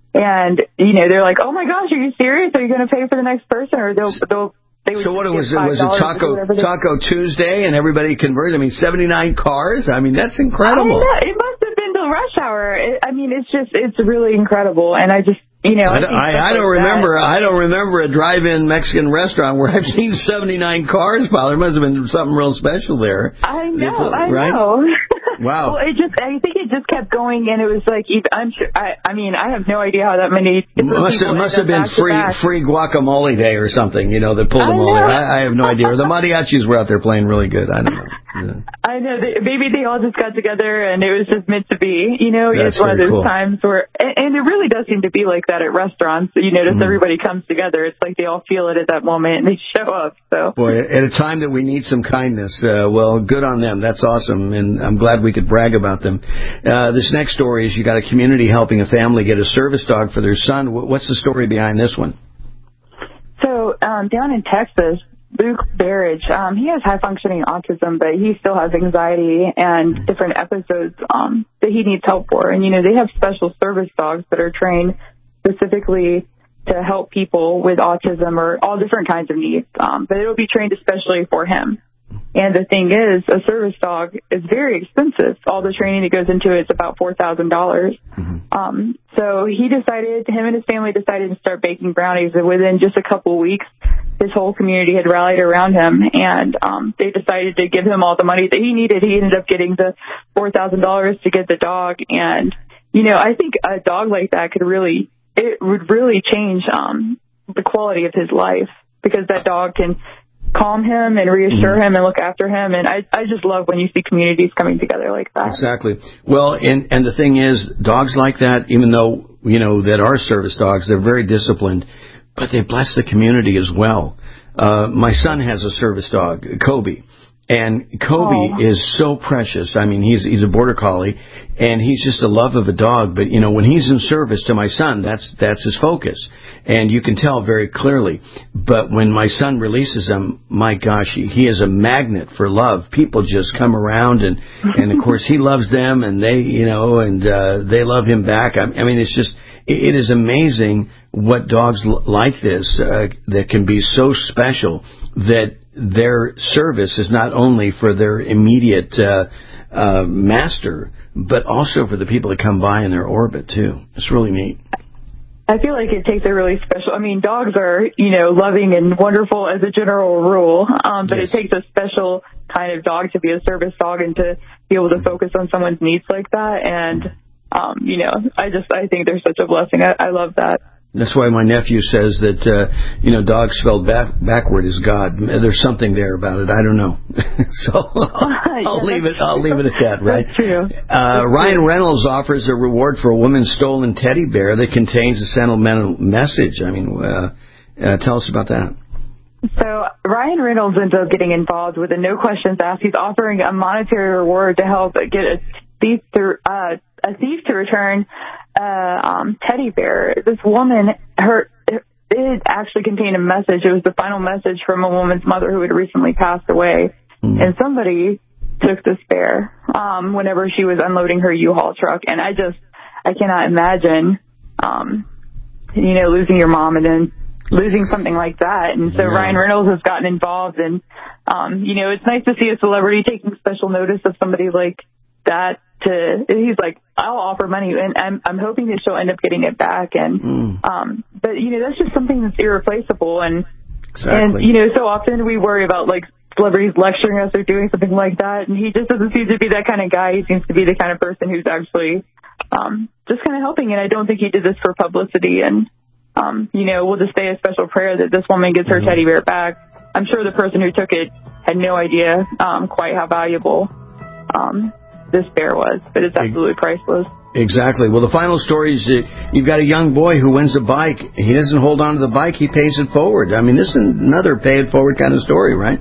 S24: and you know they're like, "Oh my gosh, are you serious? Are you going to pay for the next person?" Or they'll they'll.
S11: So what was it? Was it Taco Taco Tuesday and everybody converted? I mean, seventy-nine cars? I mean, that's incredible.
S24: I know. It must have been the rush hour. It, I mean, it's just, it's really incredible. And I just, you know.
S11: I, I, I, I don't like remember, that. I don't remember a drive-in Mexican restaurant where I've seen seventy-nine cars pile. There must have been something real special there.
S24: I know, I
S11: right?
S24: know.
S11: Wow.
S24: Well, it just, I think it just kept going, and it was like, I'm sure, I, I mean, I have no idea how that many different
S11: must
S24: people
S11: have, must have been free free guacamole day or something, you know, that pulled them all in. I, I have no idea. Or the mariachis were out there playing really good. I don't know.
S24: I know. They, maybe they all just got together and it was just meant to be. You know,
S11: That's
S24: it's one of those
S11: cool.
S24: times where, and, and it really does seem to be like that at restaurants. You notice
S11: Mm-hmm.
S24: everybody comes together. It's like they all feel it at that moment and they show up. So,
S11: boy, at a time that we need some kindness, uh, well, good on them. That's awesome, and I'm glad we could brag about them. Uh, this next story is you got a community helping a family get a service dog for their son. What's the story behind this one?
S24: So um, down in Texas, Luke Barrage, um, he has high-functioning autism, but he still has anxiety and different episodes um, that he needs help for. And, you know, they have special service dogs that are trained specifically to help people with autism or all different kinds of needs, um, but it'll be trained especially for him. And the thing is, a service dog is very expensive. All the training that goes into it is about four thousand dollars. Mm-hmm. Um, so he decided, him and his family decided to start baking brownies. And within just a couple of weeks, his whole community had rallied around him. And um, they decided to give him all the money that he needed. He ended up getting the four thousand dollars to get the dog. And, you know, I think a dog like that could really, it would really change um, the quality of his life, because that dog can calm him and reassure mm-hmm. him and look after him. And I I just love when you see communities coming together like that.
S11: Exactly. Well, and, and the thing is, dogs like that, even though, you know, that are service dogs, they're very disciplined, but they bless the community as well. Uh, my son has a service dog, Kobe. And Kobe oh. is so precious. I mean, he's he's a border collie, and he's just a love of a dog. But, you know, when he's in service to my son, that's that's his focus. And you can tell very clearly. But when my son releases him, my gosh, he, he is a magnet for love. People just come around, and, and of course, he loves them, and they, you know, and uh, they love him back. I, I mean, it's just, it, it is amazing what dogs l- like this uh, that can be so special that their service is not only for their immediate uh, uh, master, but also for the people that come by in their orbit, too. It's really neat.
S24: I feel like it takes a really special, I mean, dogs are, you know, loving and wonderful as a general rule, um, but yes. it takes a special kind of dog to be a service dog and to be able to focus on someone's needs like that. And, um, you know, I just, I think they're such a blessing. I, I love that.
S11: That's why my nephew says that, uh, you know, dog spelled back, backward is God. There's something there about it. I don't know. so I'll, I'll
S24: yeah,
S11: leave it. I'll leave it at that. Right.
S24: That's true.
S11: Uh,
S24: that's
S11: Ryan
S24: true.
S11: Reynolds offers a reward for a woman's stolen teddy bear that contains a sentimental message. I mean, uh, uh, tell us about that.
S24: So Ryan Reynolds ends up getting involved with a no questions asked. He's offering a monetary reward to help get a thief to uh, a thief to return uh, um, teddy bear. This woman, her it actually contained a message. It was the final message from a woman's mother who had recently passed away, mm. and somebody took this bear um, whenever she was unloading her U-Haul truck. And I just, I cannot imagine, um, you know, losing your mom and then losing something like that. And so yeah. Ryan Reynolds has gotten involved, and um, you know, it's nice to see a celebrity taking special notice of somebody like that. To he's like, I'll offer money, and I'm I'm hoping that she'll end up getting it back. And mm. um, but you know, that's just something that's irreplaceable. And
S11: exactly.
S24: and you know, so often we worry about like celebrities lecturing us or doing something like that, and he just doesn't seem to be that kind of guy. He seems to be the kind of person who's actually um, just kind of helping. And I don't think he did this for publicity. And um, you know, we'll just say a special prayer that this woman gets her mm-hmm. teddy bear back. I'm sure the person who took it had no idea um, quite how valuable um, this bear was, but it's absolutely priceless.
S11: Exactly. Well, the final story is that you've got a young boy who wins a bike. He doesn't hold on to the bike. He pays it forward. I mean, this is another pay it forward kind of story, right?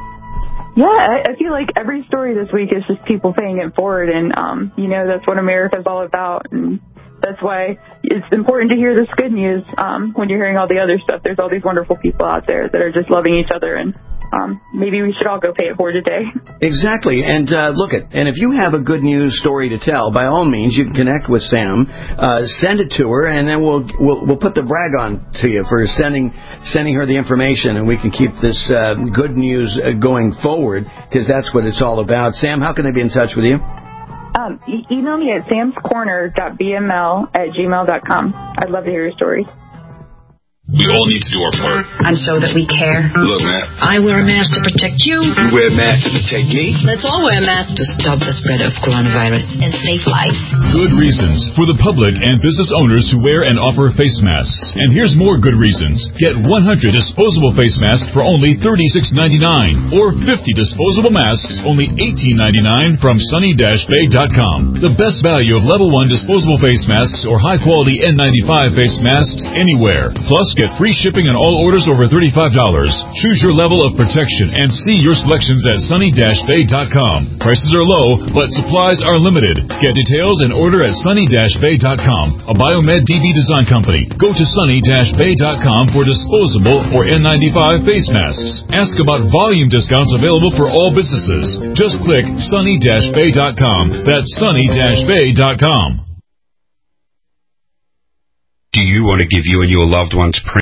S24: Yeah, I, I feel like every story this week is just people paying it forward. And, um, you know, that's what America's all about. And that's why it's important to hear this good news um, when you're hearing all the other stuff. There's all these wonderful people out there that are just loving each other, and um, maybe we should all go pay it forward today.
S11: Exactly. And uh, look at, and if you have a good news story to tell, by all means, you can connect with Sam, uh, send it to her, and then we'll we'll we'll put the brag on to you for sending sending her the information, and we can keep this uh, good news uh, going forward, because that's what it's all about. Sam, how can they be in touch with you?
S24: Um, e- email me at samscorner dot b m l at gmail dot com. I'd love to hear your stories.
S6: We all need to do our part.
S7: And show that we care.
S6: Look, man.
S7: I wear a mask to protect you.
S6: You wear a mask to protect me.
S7: Let's all wear masks to stop the spread of coronavirus and save lives.
S23: Good reasons for the public and business owners to wear and offer face masks. And here's more good reasons. Get one hundred disposable face masks for only thirty-six ninety-nine, or fifty disposable masks only eighteen ninety-nine from sunny dash bay dot com. The best value of level one disposable face masks or high quality N ninety-five face masks anywhere. Plus, get free shipping on all orders over thirty-five dollars. Choose your level of protection and see your selections at sunny dash bay dot com. Prices are low, but supplies are limited. Get details and order at sunny dash bay dot com, a Biomed D B design company. Go to sunny dash bay dot com for disposable or N ninety-five face masks. Ask about volume discounts available for all businesses. Just click sunny dash bay dot com. That's sunny dash bay dot com.
S9: Do you want to give you and your loved ones